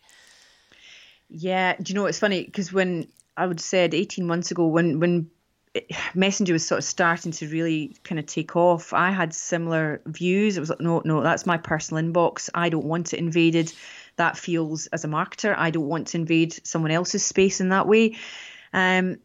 Yeah, do you know, it's funny because when I would said 18 months ago, when Messenger was sort of starting to really kind of take off, I had similar views. It was like, no, that's my personal inbox. I don't want it invaded. That feels, as a marketer, I don't want to invade someone else's space in that way. And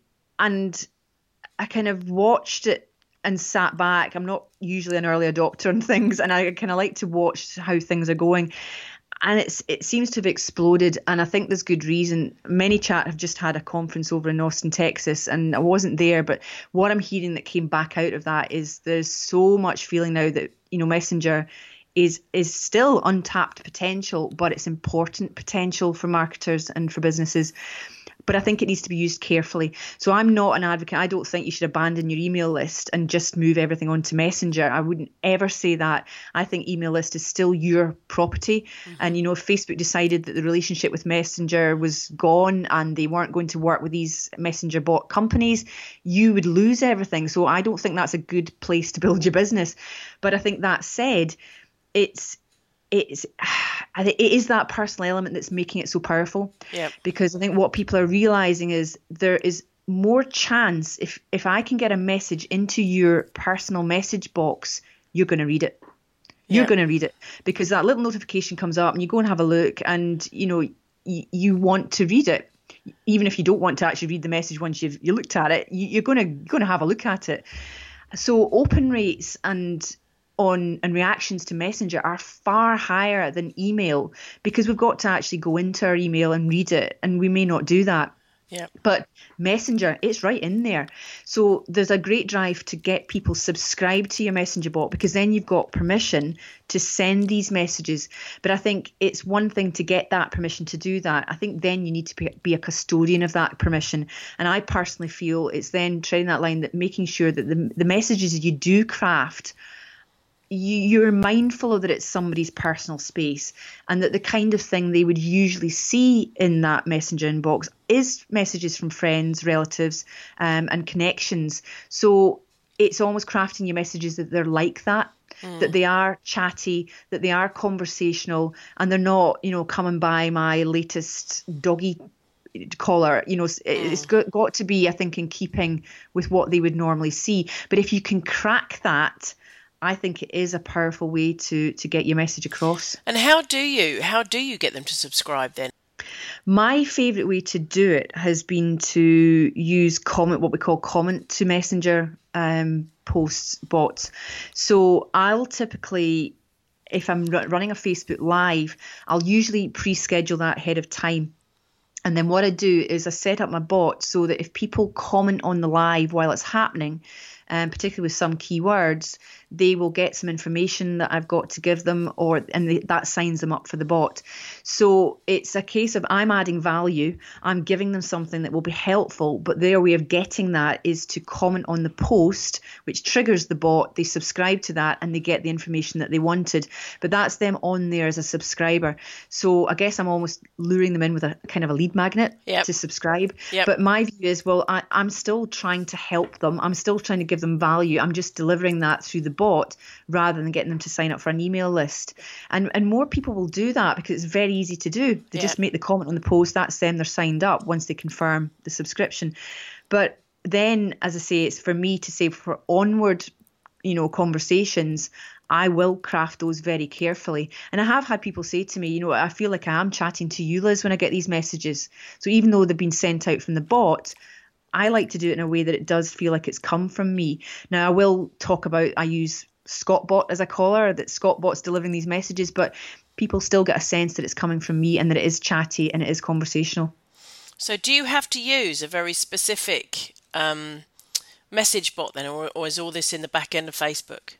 I kind of watched it and sat back. I'm not usually an early adopter on things, and I kind of like to watch how things are going. And it seems to have exploded, and I think there's good reason. ManyChat have just had a conference over in Austin, Texas, and I wasn't there, but what I'm hearing that came back out of that is there's so much feeling now that, you know, Messenger is still untapped potential, but it's important potential for marketers and for businesses. But I think it needs to be used carefully. So I'm not an advocate. I don't think you should abandon your email list and just move everything onto Messenger. I wouldn't ever say that. I think email list is still your property. Mm-hmm. And, you know, if Facebook decided that the relationship with Messenger was gone and they weren't going to work with these Messenger bot companies, you would lose everything. So I don't think that's a good place to build your business. But I think that said, it is that personal element that's making it so powerful. Yeah. Because I think what people are realizing is there is more chance if I can get a message into your personal message box, you're going to read it. You're going to read it because that little notification comes up and you go and have a look and, you know, you want to read it. Even if you don't want to actually read the message once you looked at it, you're going to have a look at it. So open rates and reactions to Messenger are far higher than email because we've got to actually go into our email and read it, and we may not do that. Yeah. But Messenger, it's right in there. So there's a great drive to get people subscribed to your Messenger bot because then you've got permission to send these messages. But I think it's one thing to get that permission to do that. I think then you need to be a custodian of that permission. And I personally feel it's then treading that line, that making sure that the messages you do craft, you're mindful of that it's somebody's personal space and that the kind of thing they would usually see in that Messenger inbox is messages from friends, relatives, and connections. So it's almost crafting your messages that they're like that, that they are chatty, that they are conversational, and they're not, you know, coming by my latest doggy collar. You know, it's got to be, I think, in keeping with what they would normally see. But if you can crack that, I think it is a powerful way to get your message across. And how do you get them to subscribe then? My favourite way to do it has been to use what we call comment to Messenger posts bots. So I'll typically, if I'm running a Facebook Live, I'll usually pre-schedule that ahead of time. And then what I do is I set up my bot so that if people comment on the live while it's happening, particularly with some keywords, they will get some information that I've got to give them, that signs them up for the bot. So it's a case of I'm adding value, I'm giving them something that will be helpful, but their way of getting that is to comment on the post, which triggers the bot. They subscribe to that and they get the information that they wanted. But that's them on there as a subscriber. So I guess I'm almost luring them in with a kind of a lead magnet to subscribe. Yep. But my view is, well, I'm still trying to help them. I'm still trying to give them value. I'm just delivering that through the bot rather than getting them to sign up for an email list. And more people will do that because it's very easy to do. They just make the comment on the post. That's them. They're signed up once they confirm the subscription. But then, as I say, it's for me to say for onward, you know, conversations, I will craft those very carefully. And I have had people say to me, I feel like I am chatting to you, Liz, when I get these messages. So even though they've been sent out from the bot, I like to do it in a way that it does feel like it's come from me. Now, I will talk about, I use Scottbot as a caller, that Scottbot's delivering these messages, but people still get a sense that it's coming from me and that it is chatty and it is conversational. So do you have to use a very specific message bot then, or is all this in the back end of Facebook?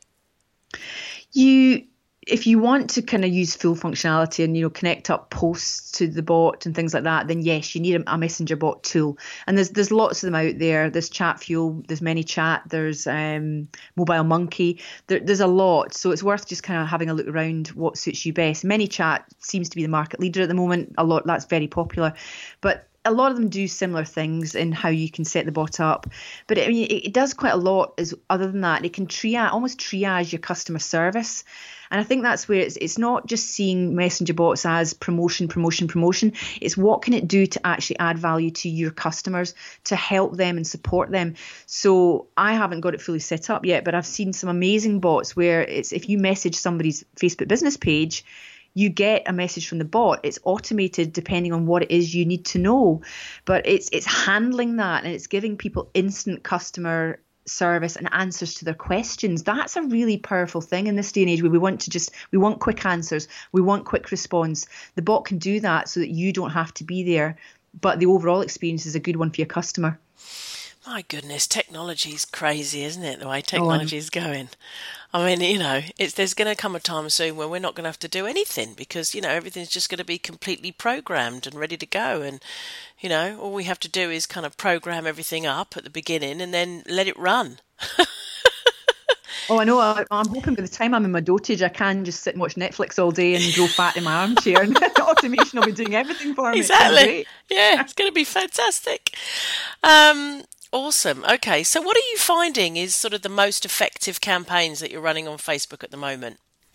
If you want to kind of use full functionality and connect up posts to the bot and things like that, then yes, you need a messenger bot tool. And there's lots of them out there. There's Chatfuel, there's ManyChat, there's Mobile Monkey. There's a lot, so it's worth just kind of having a look around what suits you best. ManyChat seems to be the market leader at the moment. That's very popular, but a lot of them do similar things in how you can set the bot up. But I mean, it does quite a lot. Other than that, it can almost triage your customer service. And I think that's where it's not just seeing messenger bots as promotion. It's what can it do to actually add value to your customers, to help them and support them. So I haven't got it fully set up yet, but I've seen some amazing bots where it's, if you message somebody's Facebook business page, you get a message from the bot. It's automated depending on what it is you need to know. But it's handling that, and it's giving people instant customer service and answers to their questions. That's a really powerful thing in this day and age where we want quick answers. We want quick response. The bot can do that so that you don't have to be there, but the overall experience is a good one for your customer. My goodness, technology is crazy, isn't it? The way technology is going. I mean, there's going to come a time soon when we're not going to have to do anything because, everything's just going to be completely programmed and ready to go. And, all we have to do is kind of program everything up at the beginning and then let it run. Oh, I know. I'm hoping by the time I'm in my dotage, I can just sit and watch Netflix all day and grow fat in my armchair, and the automation will be doing everything for me. Exactly. Yeah, it's going to be fantastic. Awesome. Okay, so what are you finding is sort of the most effective campaigns that you're running on Facebook at the moment?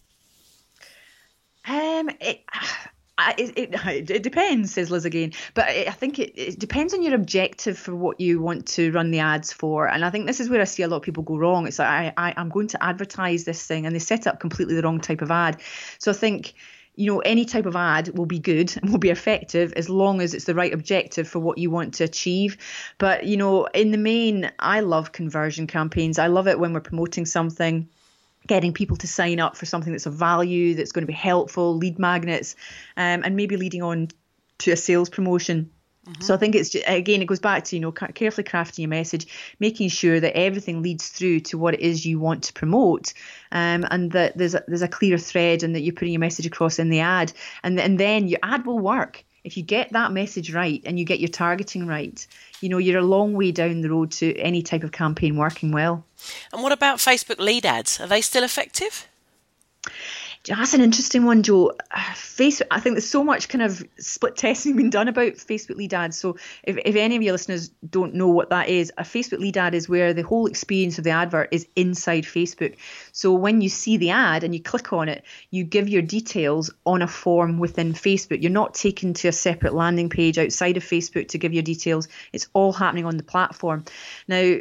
It depends, says Liz again. But I think it depends on your objective for what you want to run the ads for. And I think this is where I see a lot of people go wrong. It's like, I'm going to advertise this thing, and they set up completely the wrong type of ad. So I think any type of ad will be good and will be effective as long as it's the right objective for what you want to achieve. But, in the main, I love conversion campaigns. I love it when we're promoting something, getting people to sign up for something that's of value, that's going to be helpful, lead magnets, and maybe leading on to a sales promotion. Mm-hmm. So I think it's just, again, it goes back to, carefully crafting your message, making sure that everything leads through to what it is you want to promote, and that there's a clear thread, and that you're putting your message across in the ad, and then your ad will work. If you get that message right and you get your targeting right, you're a long way down the road to any type of campaign working well. And what about Facebook lead ads? Are they still effective? That's an interesting one, Joe. Facebook, I think there's so much kind of split testing being done about Facebook lead ads. So if any of your listeners don't know what that is, a Facebook lead ad is where the whole experience of the advert is inside Facebook. So when you see the ad and you click on it, you give your details on a form within Facebook. You're not taken to a separate landing page outside of Facebook to give your details. It's all happening on the platform. Now,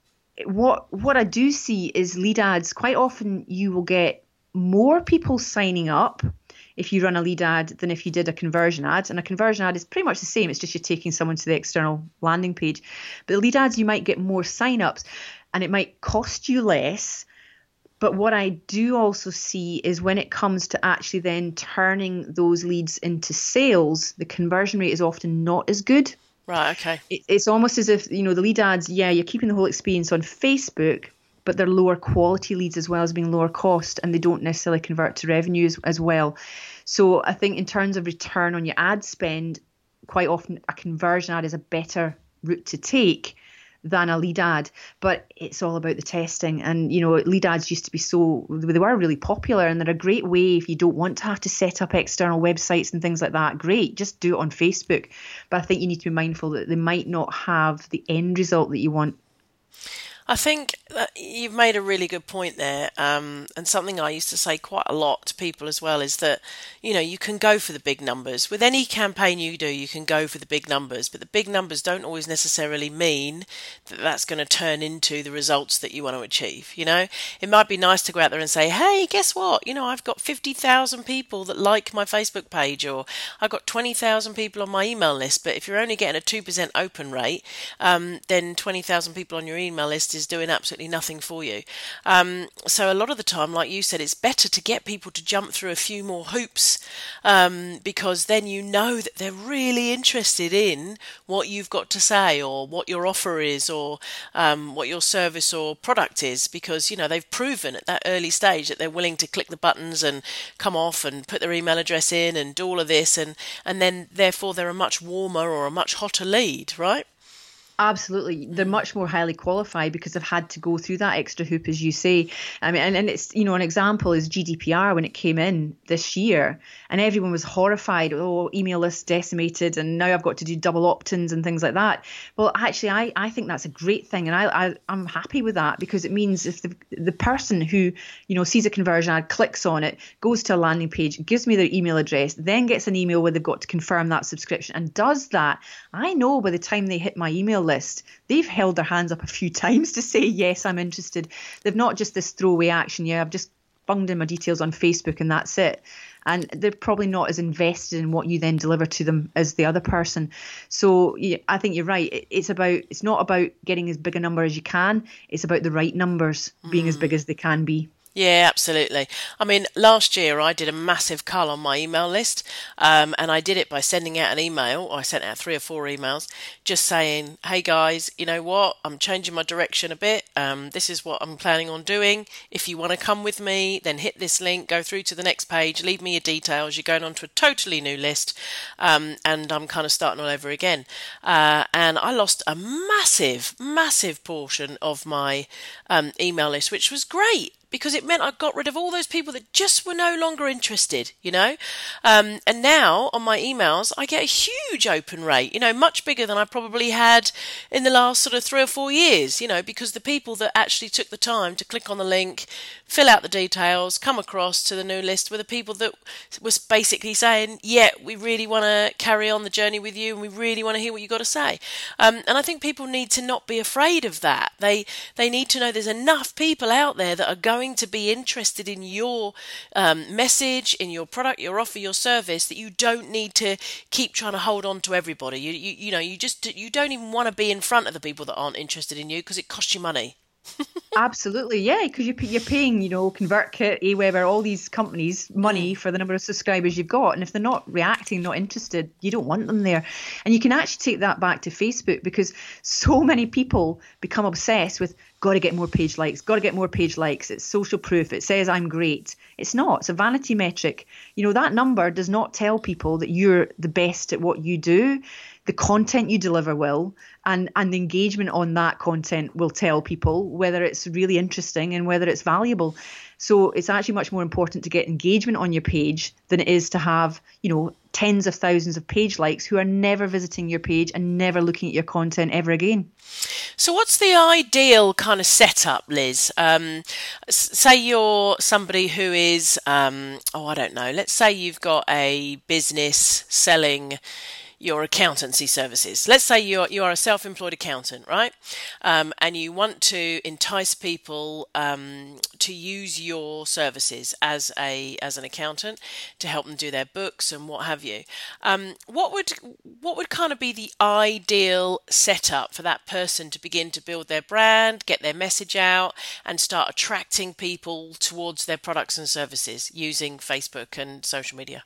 what I do see is lead ads. Quite often you will get more people signing up if you run a lead ad than if you did a conversion ad. And a conversion ad is pretty much the same. It's just you're taking someone to the external landing page. But the lead ads, you might get more sign-ups and it might cost you less. But what I do also see is when it comes to actually then turning those leads into sales, the conversion rate is often not as good. Right, okay. It's almost as if, the lead ads, you're keeping the whole experience on Facebook, but they're lower quality leads as well as being lower cost, and they don't necessarily convert to revenue as well. So I think in terms of return on your ad spend, quite often a conversion ad is a better route to take than a lead ad. But it's all about the testing. And, lead ads used to be they were really popular, and they're a great way if you don't want to have to set up external websites and things like that. Great, just do it on Facebook. But I think you need to be mindful that they might not have the end result that you want. I think You've made a really good point there, and something I used to say quite a lot to people as well is that, you can go for the big numbers. With any campaign you do, you can go for the big numbers, but the big numbers don't always necessarily mean that that's going to turn into the results that you want to achieve. It might be nice to go out there and say, hey, guess what? I've got 50,000 people that like my Facebook page, or I've got 20,000 people on my email list. But if you're only getting a 2% open rate, then 20,000 people on your email list is doing absolutely nothing for you. So a lot of the time, like you said, it's better to get people to jump through a few more hoops, because then you know that they're really interested in what you've got to say, or what your offer is, or what your service or product is, because they've proven at that early stage that they're willing to click the buttons and come off and put their email address in and do all of this, and then therefore they're a much warmer or a much hotter lead, right? Absolutely. They're much more highly qualified because they've had to go through that extra hoop, as you say. I mean, and it's, an example is GDPR when it came in this year, and everyone was horrified. Oh, email lists decimated, and now I've got to do double opt-ins and things like that. Well, actually, I think that's a great thing, and I'm happy with that, because it means if the person who, sees a conversion ad, clicks on it, goes to a landing page, gives me their email address, then gets an email where they've got to confirm that subscription and does that, I know by the time they hit my email list, they've held their hands up a few times to say, yes, I'm interested. They've not just this throwaway action. Yeah, I've just bunged in my details on Facebook and that's it. And they're probably not as invested in what you then deliver to them as the other person. So I think you're right. It's not about getting as big a number as you can. It's about the right numbers being as big as they can be. Yeah, absolutely. I mean, last year I did a massive cull on my email list, and I did it by sending out an email. I sent out 3 or 4 emails just saying, hey guys, you know what? I'm changing my direction a bit. This is what I'm planning on doing. If you want to come with me, then hit this link, go through to the next page, leave me your details. You're going onto a totally new list, and I'm kind of starting all over again. And I lost a massive, massive portion of my email list, which was great, because it meant I got rid of all those people that just were no longer interested, And now on my emails, I get a huge open rate, much bigger than I probably had in the last sort of 3 or 4 years, because the people that actually took the time to click on the link, fill out the details, come across to the new list were the people that was basically saying, yeah, we really want to carry on the journey with you and we really want to hear what you got to say. And I think people need to not be afraid of that. They need to know there's enough people out there that are going to be interested in your message, in your product, your offer, your service, that you don't need to keep trying to hold on to everybody. You don't even want to be in front of the people that aren't interested in you, because it costs you money. Absolutely, yeah, because you're paying, ConvertKit, Aweber, all these companies money for the number of subscribers you've got, and if they're not reacting, not interested, you don't want them there. And you can actually take that back to Facebook, because so many people become obsessed with got to get more page likes, got to get more page likes. It's social proof. It says I'm great. It's not. It's a vanity metric. That number does not tell people that you're the best at what you do. The content you deliver will, and the engagement on that content will tell people whether it's really interesting and whether it's valuable. So it's actually much more important to get engagement on your page than it is to have, tens of thousands of page likes who are never visiting your page and never looking at your content ever again. So what's the ideal kind of setup, Liz? Say you're somebody who is, I don't know, let's say you've got a business selling your accountancy services. Let's say you are a self-employed accountant, right? And you want to entice people to use your services as an accountant to help them do their books and what have you. What would kind of be the ideal setup for that person to begin to build their brand, get their message out, and start attracting people towards their products and services using Facebook and social media?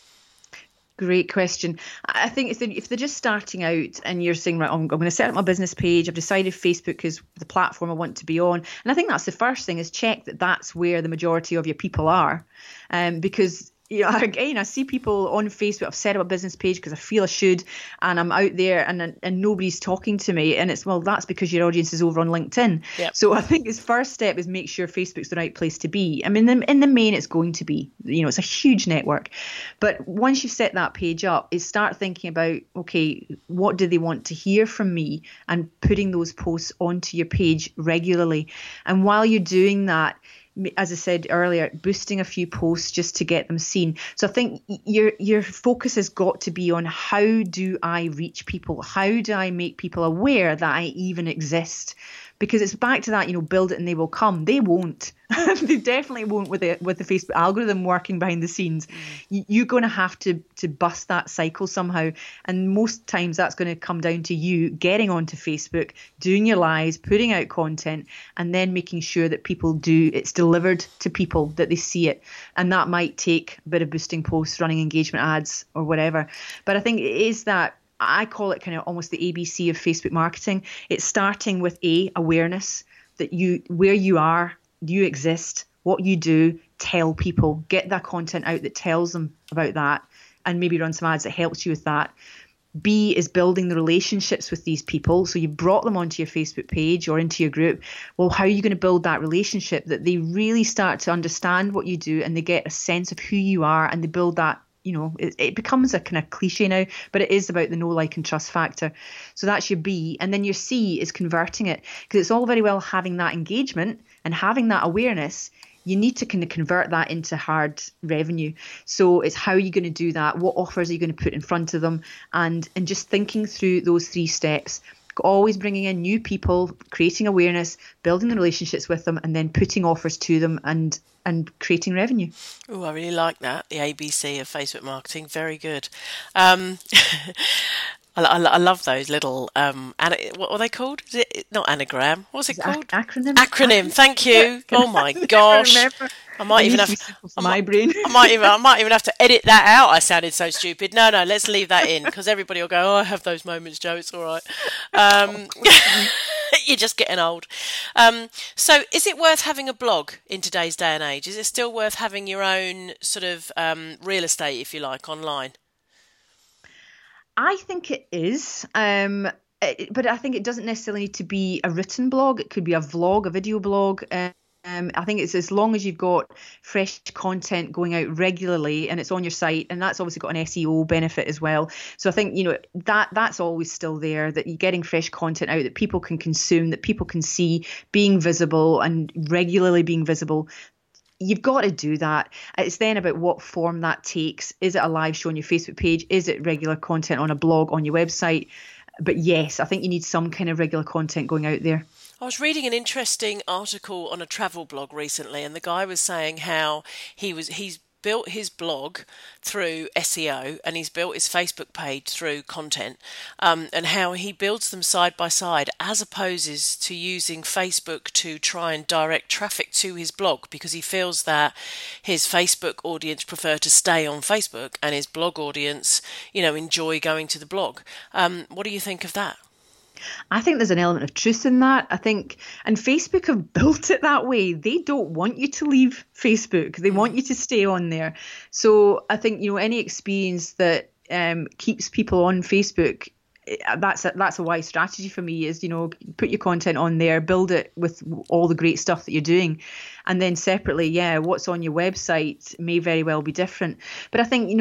Great question. I think if they're just starting out and you're saying, right, I'm going to set up my business page, I've decided Facebook is the platform I want to be on. And I think that's the first thing, is check that that's where the majority of your people are. Because again, I see people on Facebook. I've set up a business page because I feel I should, and I'm out there and nobody's talking to me. And it's, well, that's because your audience is over on LinkedIn. Yep. So I think his first step is make sure Facebook's the right place to be. I mean, in the main, it's going to be, it's a huge network. But once you've set that page up, is start thinking about, okay, what do they want to hear from me, and putting those posts onto your page regularly. And while you're doing that, as I said earlier, boosting a few posts just to get them seen. So I think your focus has got to be on, how do I reach people? How do I make people aware that I even exist? Because it's back to that, build it and they will come. They won't. They definitely won't with the Facebook algorithm working behind the scenes. You're going to have to bust that cycle somehow. And most times that's going to come down to you getting onto Facebook, doing your lives, putting out content, and then making sure that it's delivered to people, that they see it. And that might take a bit of boosting posts, running engagement ads or whatever. But I think it is that, I call it kind of almost the ABC of Facebook marketing. It's starting with awareness, that where you are, you exist, what you do, tell people, get that content out that tells them about that, and maybe run some ads that helps you with that. B is building the relationships with these people. So you brought them onto your Facebook page or into your group. Well, how are you going to build that relationship, that they really start to understand what you do and they get a sense of who you are, and they build that, it becomes a kind of cliche now, but it is about the know, like, and trust factor. So that's your B. And then your C is converting it, because it's all very well having that engagement and having that awareness. You need to kind of convert that into hard revenue. So it's, how are you going to do that? What offers are you going to put in front of them? And just thinking through those 3 steps. Always bringing in new people, creating awareness, building the relationships with them, and then putting offers to them and creating revenue. Oh, I really like that. The ABC of Facebook marketing. Very good. I love those little, what are they called? Is it not anagram? What's it called? Acronym. Thank you. Oh my gosh. I might even have to edit that out. I sounded so stupid. No, let's leave that in, because everybody will go, oh, I have those moments, Joe. It's all right. You're just getting old. So is it worth having a blog in today's day and age? Is it still worth having your own sort of real estate, if you like, online? I think it is, but I think it doesn't necessarily need to be a written blog. It could be a vlog, a video blog. I think it's as long as you've got fresh content going out regularly and it's on your site, and that's obviously got an SEO benefit as well. So I think, that's always still there, that you're getting fresh content out that people can consume, that people can see, being visible and regularly being visible. You've got to do that. It's then about what form that takes. Is it a live show on your Facebook page? Is it regular content on a blog on your website? But yes, I think you need some kind of regular content going out there. I was reading an interesting article on a travel blog recently, and the guy was saying how he's built his blog through SEO and he's built his Facebook page through content, and how he builds them side by side, as opposed to using Facebook to try and direct traffic to his blog, because he feels that his Facebook audience prefer to stay on Facebook and his blog audience, enjoy going to the blog. What do you think of that? I think there's an element of truth in that. I think, and Facebook have built it that way. They don't want you to leave Facebook. They want you to stay on there. So I think, any experience that keeps people on Facebook, that's a wise strategy for me, is, put your content on there, build it with all the great stuff that you're doing. And then separately, what's on your website may very well be different. But I think,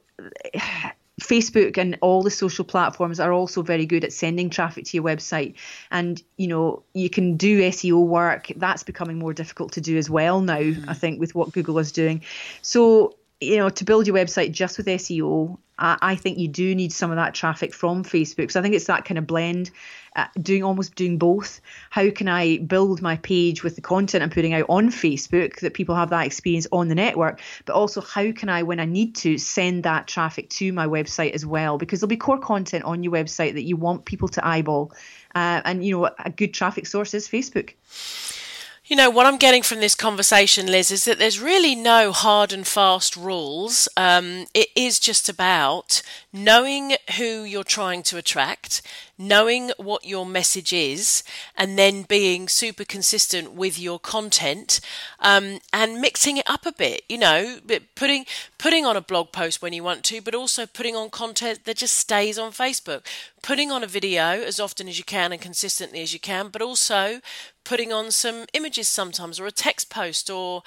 Facebook and all the social platforms are also very good at sending traffic to your website. And, you can do SEO work. That's becoming more difficult to do as well now, I think, with what Google is doing. So, to build your website just with SEO, I think you do need some of that traffic from Facebook. So I think it's that kind of blend, doing both. How can I build my page with the content I'm putting out on Facebook, that people have that experience on the network, but also how can I, when I need to, send that traffic to my website as well? Because there'll be core content on your website that you want people to eyeball. And a good traffic source is Facebook. What I'm getting from this conversation, Liz, is that there's really no hard and fast rules. It is just about knowing who you're trying to attract, knowing what your message is, and then being super consistent with your content, and mixing it up a bit, but putting on a blog post when you want to, but also putting on content that just stays on Facebook, putting on a video as often as you can and consistently as you can, but also putting on some images sometimes, or a text post, or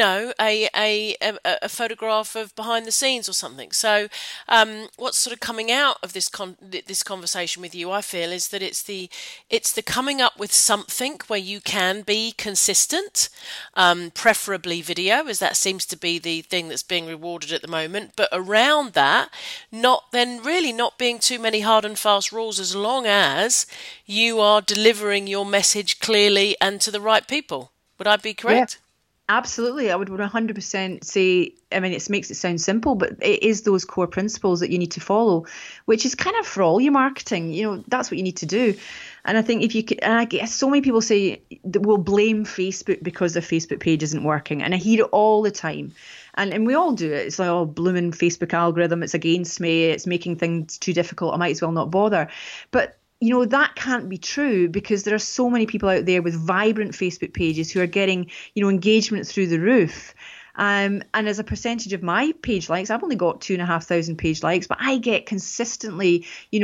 a photograph of behind the scenes or something. So what's sort of coming out of this conversation with you, I feel, is that it's the coming up with something where you can be consistent, preferably video, as that seems to be the thing that's being rewarded at the moment. But around that, not being too many hard and fast rules, as long as you are delivering your message clearly and to the right people. Would I be correct? Yeah, absolutely. I would 100% say, it makes it sound simple, but it is those core principles that you need to follow, which is kind of for all your marketing. That's what you need to do. And I think and I guess so many people say that we'll blame Facebook because their Facebook page isn't working. And I hear it all the time. And we all do it. It's like, oh, blooming Facebook algorithm, it's against me, it's making things too difficult, I might as well not bother. But that can't be true, because there are so many people out there with vibrant Facebook pages who are getting, engagement through the roof. And as a percentage of my page likes, I've only got 2,500 page likes, but I get consistently,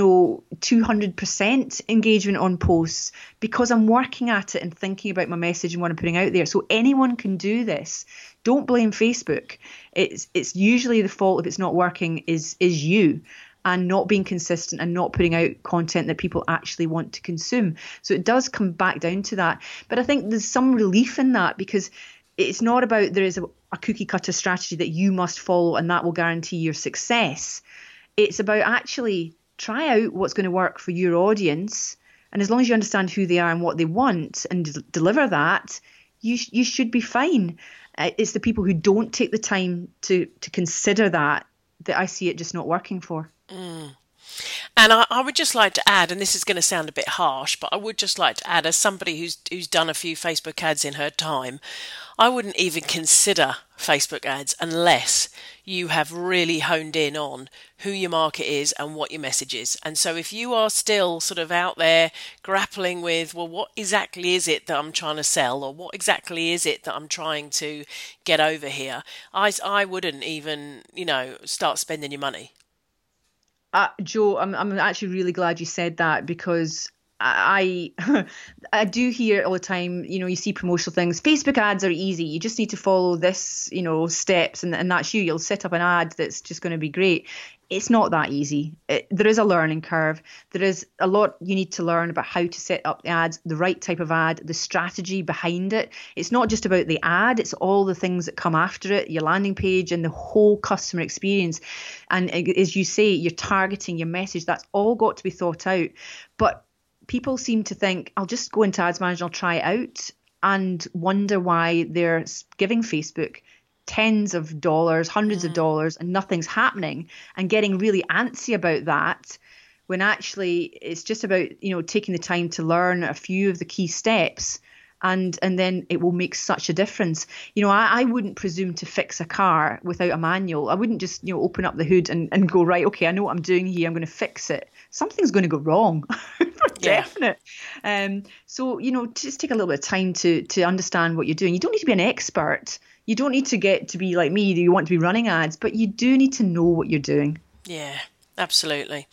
200% engagement on posts, because I'm working at it and thinking about my message and what I'm putting out there. So anyone can do this. Don't blame Facebook. It's usually the fault, if it's not working, is you, and not being consistent and not putting out content that people actually want to consume. So it does come back down to that. But I think there's some relief in that, because it's not about there is a cookie cutter strategy that you must follow and that will guarantee your success. It's about actually try out what's going to work for your audience. And as long as you understand who they are and what they want and deliver that, you should be fine. It's the people who don't take the time to consider that I see it just not working for. Mm. And I would just like to add, and this is going to sound a bit harsh, but I would just like to add, as somebody who's done a few Facebook ads in her time, I wouldn't even consider Facebook ads unless you have really honed in on who your market is and what your message is. And so if you are still sort of out there grappling with, well, what exactly is it that I'm trying to sell, or what exactly is it that I'm trying to get over here, I wouldn't even, start spending your money. Jo, I'm actually really glad you said that, because I do hear it all the time. You see promotional things. Facebook ads are easy. You just need to follow this, steps, and that's you. You'll set up an ad that's just going to be great. It's not that easy. There is a learning curve. There is a lot you need to learn about how to set up the ads, the right type of ad, the strategy behind it. It's not just about the ad, it's all the things that come after it, your landing page and the whole customer experience. And as you say, your targeting, your message, that's all got to be thought out. But people seem to think, I'll just go into Ads Manager, I'll try it out, and wonder why they're giving Facebook tens of dollars, hundreds of dollars, and nothing's happening, and getting really antsy about that, when actually it's just about, taking the time to learn a few of the key steps, and then it will make such a difference. I wouldn't presume to fix a car without a manual. I wouldn't just, open up the hood and go, right, okay, I know what I'm doing here, I'm going to fix it. Something's going to go wrong. Definite. So, just take a little bit of time to understand what you're doing. You don't need to be an expert. You don't need to get to be like me, you want to be running ads, but you do need to know what you're doing. Yeah, absolutely.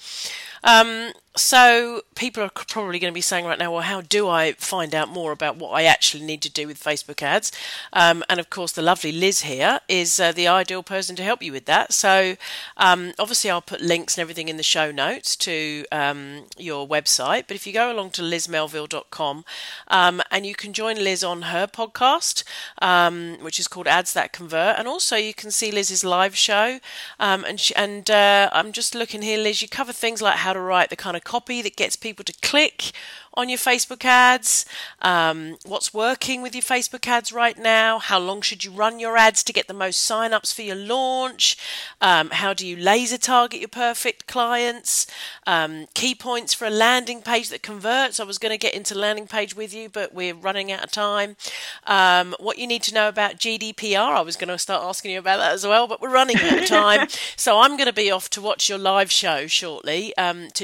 So people are probably going to be saying right now, well, how do I find out more about what I actually need to do with Facebook ads? And of course, the lovely Liz here is the ideal person to help you with that. So obviously, I'll put links and everything in the show notes to your website. But if you go along to lizmelville.com and you can join Liz on her podcast, which is called Ads That Convert. And also you can see Liz's live show. And I'm just looking here, Liz, you cover things like how to write the kind of copy that gets people to click on your Facebook ads, what's working with your Facebook ads right now, how long should you run your ads to get the most sign-ups for your launch, how do you laser target your perfect clients, key points for a landing page that converts. I was going to get into landing page with you, but we're running out of time. What you need to know about GDPR, I was going to start asking you about that as well, but we're running out of time. So I'm going to be off to watch your live show shortly, to Jen, my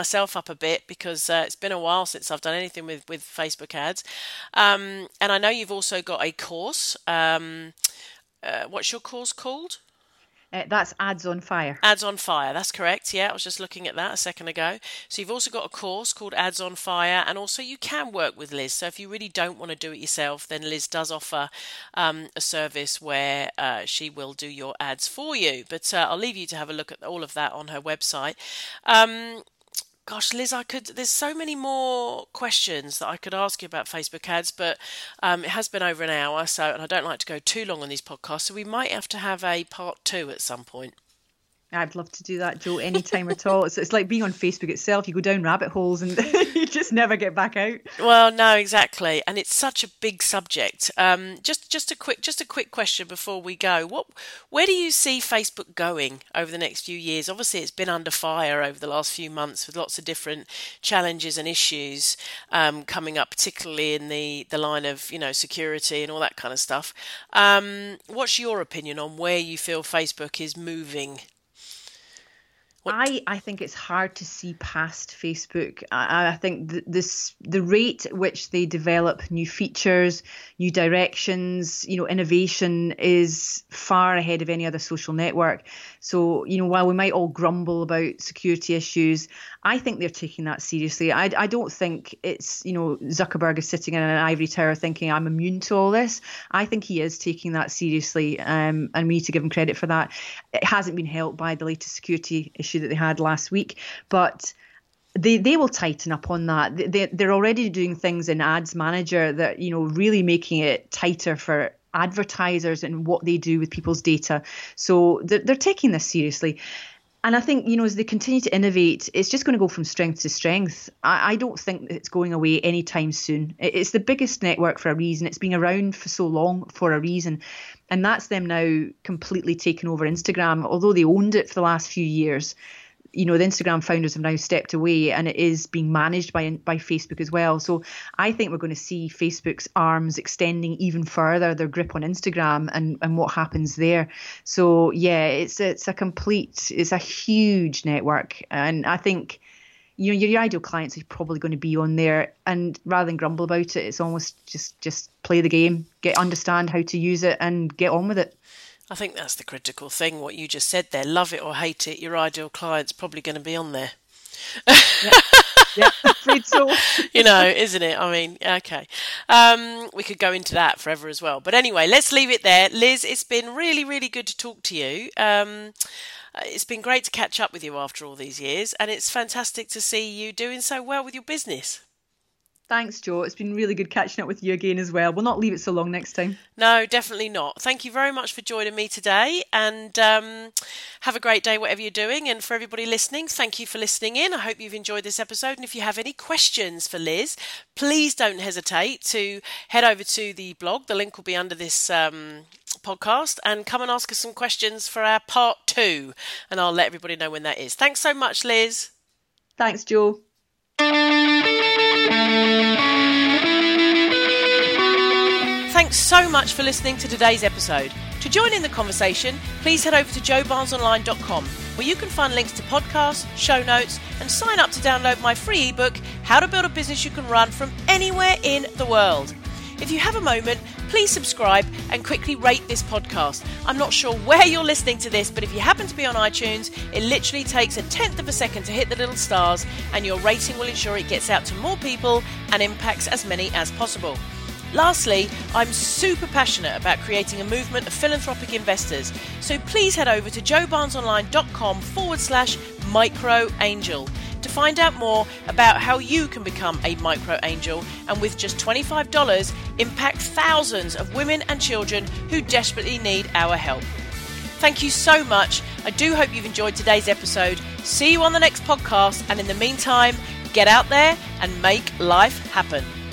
myself up a bit because it's been a while since I've done anything with Facebook ads. And I know you've also got a course. What's your course called? That's Ads on Fire. Ads on Fire, that's correct. Yeah, I was just looking at that a second ago. So you've also got a course called Ads on Fire, and also you can work with Liz. So if you really don't want to do it yourself, then Liz does offer a service where she will do your ads for you. But I'll leave you to have a look at all of that on her website. Gosh, Liz, there's so many more questions that I could ask you about Facebook ads, but it has been over an hour, and I don't like to go too long on these podcasts, so we might have to have a part 2 at some point. I'd love to do that, Jo, anytime at all. It's like being on Facebook itself. You go down rabbit holes and you just never get back out. Well, no, exactly. And it's such a big subject. Just a quick question before we go. Where do you see Facebook going over the next few years? Obviously, it's been under fire over the last few months with lots of different challenges and issues coming up, particularly in the line of, security and all that kind of stuff. What's your opinion on where you feel Facebook is moving? I think it's hard to see past Facebook. I think the rate at which they develop new features, new directions, innovation is far ahead of any other social network. So, while we might all grumble about security issues, I think they're taking that seriously. I don't think it's, Zuckerberg is sitting in an ivory tower thinking I'm immune to all this. I think he is taking that seriously, and we need to give him credit for that. It hasn't been helped by the latest security issue that they had last week, but they will tighten up on that. They're already doing things in Ads Manager that, really making it tighter for advertisers and what they do with people's data. So they're taking this seriously. And I think, as they continue to innovate, it's just going to go from strength to strength. I don't think it's going away anytime soon. It's the biggest network for a reason. It's been around for so long for a reason. And that's them now completely taking over Instagram. Although they owned it for the last few years, the Instagram founders have now stepped away, and it is being managed by Facebook as well. So I think we're going to see Facebook's arms extending even further, their grip on Instagram and what happens there. So yeah, it's a huge network, and I think your ideal clients are probably going to be on there, and rather than grumble about it, it's almost just play the game, understand how to use it, and get on with it. I think that's the critical thing, what you just said there. Love it or hate it, your ideal client's probably going to be on there. Yeah, afraid so. Isn't it? I mean, okay. We could go into that forever as well. But anyway, let's leave it there. Liz, it's been really, really good to talk to you. It's been great to catch up with you after all these years, and it's fantastic to see you doing so well with your business. Thanks, Jo. It's been really good catching up with you again as well. We'll not leave it so long next time. No, definitely not. Thank you very much for joining me today, and have a great day, whatever you're doing. And for everybody listening, thank you for listening in. I hope you've enjoyed this episode. And if you have any questions for Liz, please don't hesitate to head over to the blog. The link will be under this podcast, and come and ask us some questions for our part 2. And I'll let everybody know when that is. Thanks so much, Liz. Thanks, Jo. Thanks so much for listening to today's episode. To join in the conversation, please head over to jobarnesonline.com, where you can find links to podcasts, show notes, and sign up to download my free ebook, How to Build a Business You Can Run from Anywhere in the World. If you have a moment, please subscribe and quickly rate this podcast. I'm not sure where you're listening to this, but if you happen to be on iTunes, it literally takes 1/10 of a second to hit the little stars, and your rating will ensure it gets out to more people and impacts as many as possible. Lastly, I'm super passionate about creating a movement of philanthropic investors, so please head over to jobarnesonline.com/microangel to find out more about how you can become a microangel and with just $25 impact thousands of women and children who desperately need our help. Thank you so much. I do hope you've enjoyed today's episode. See you on the next podcast, and in the meantime, get out there and make life happen.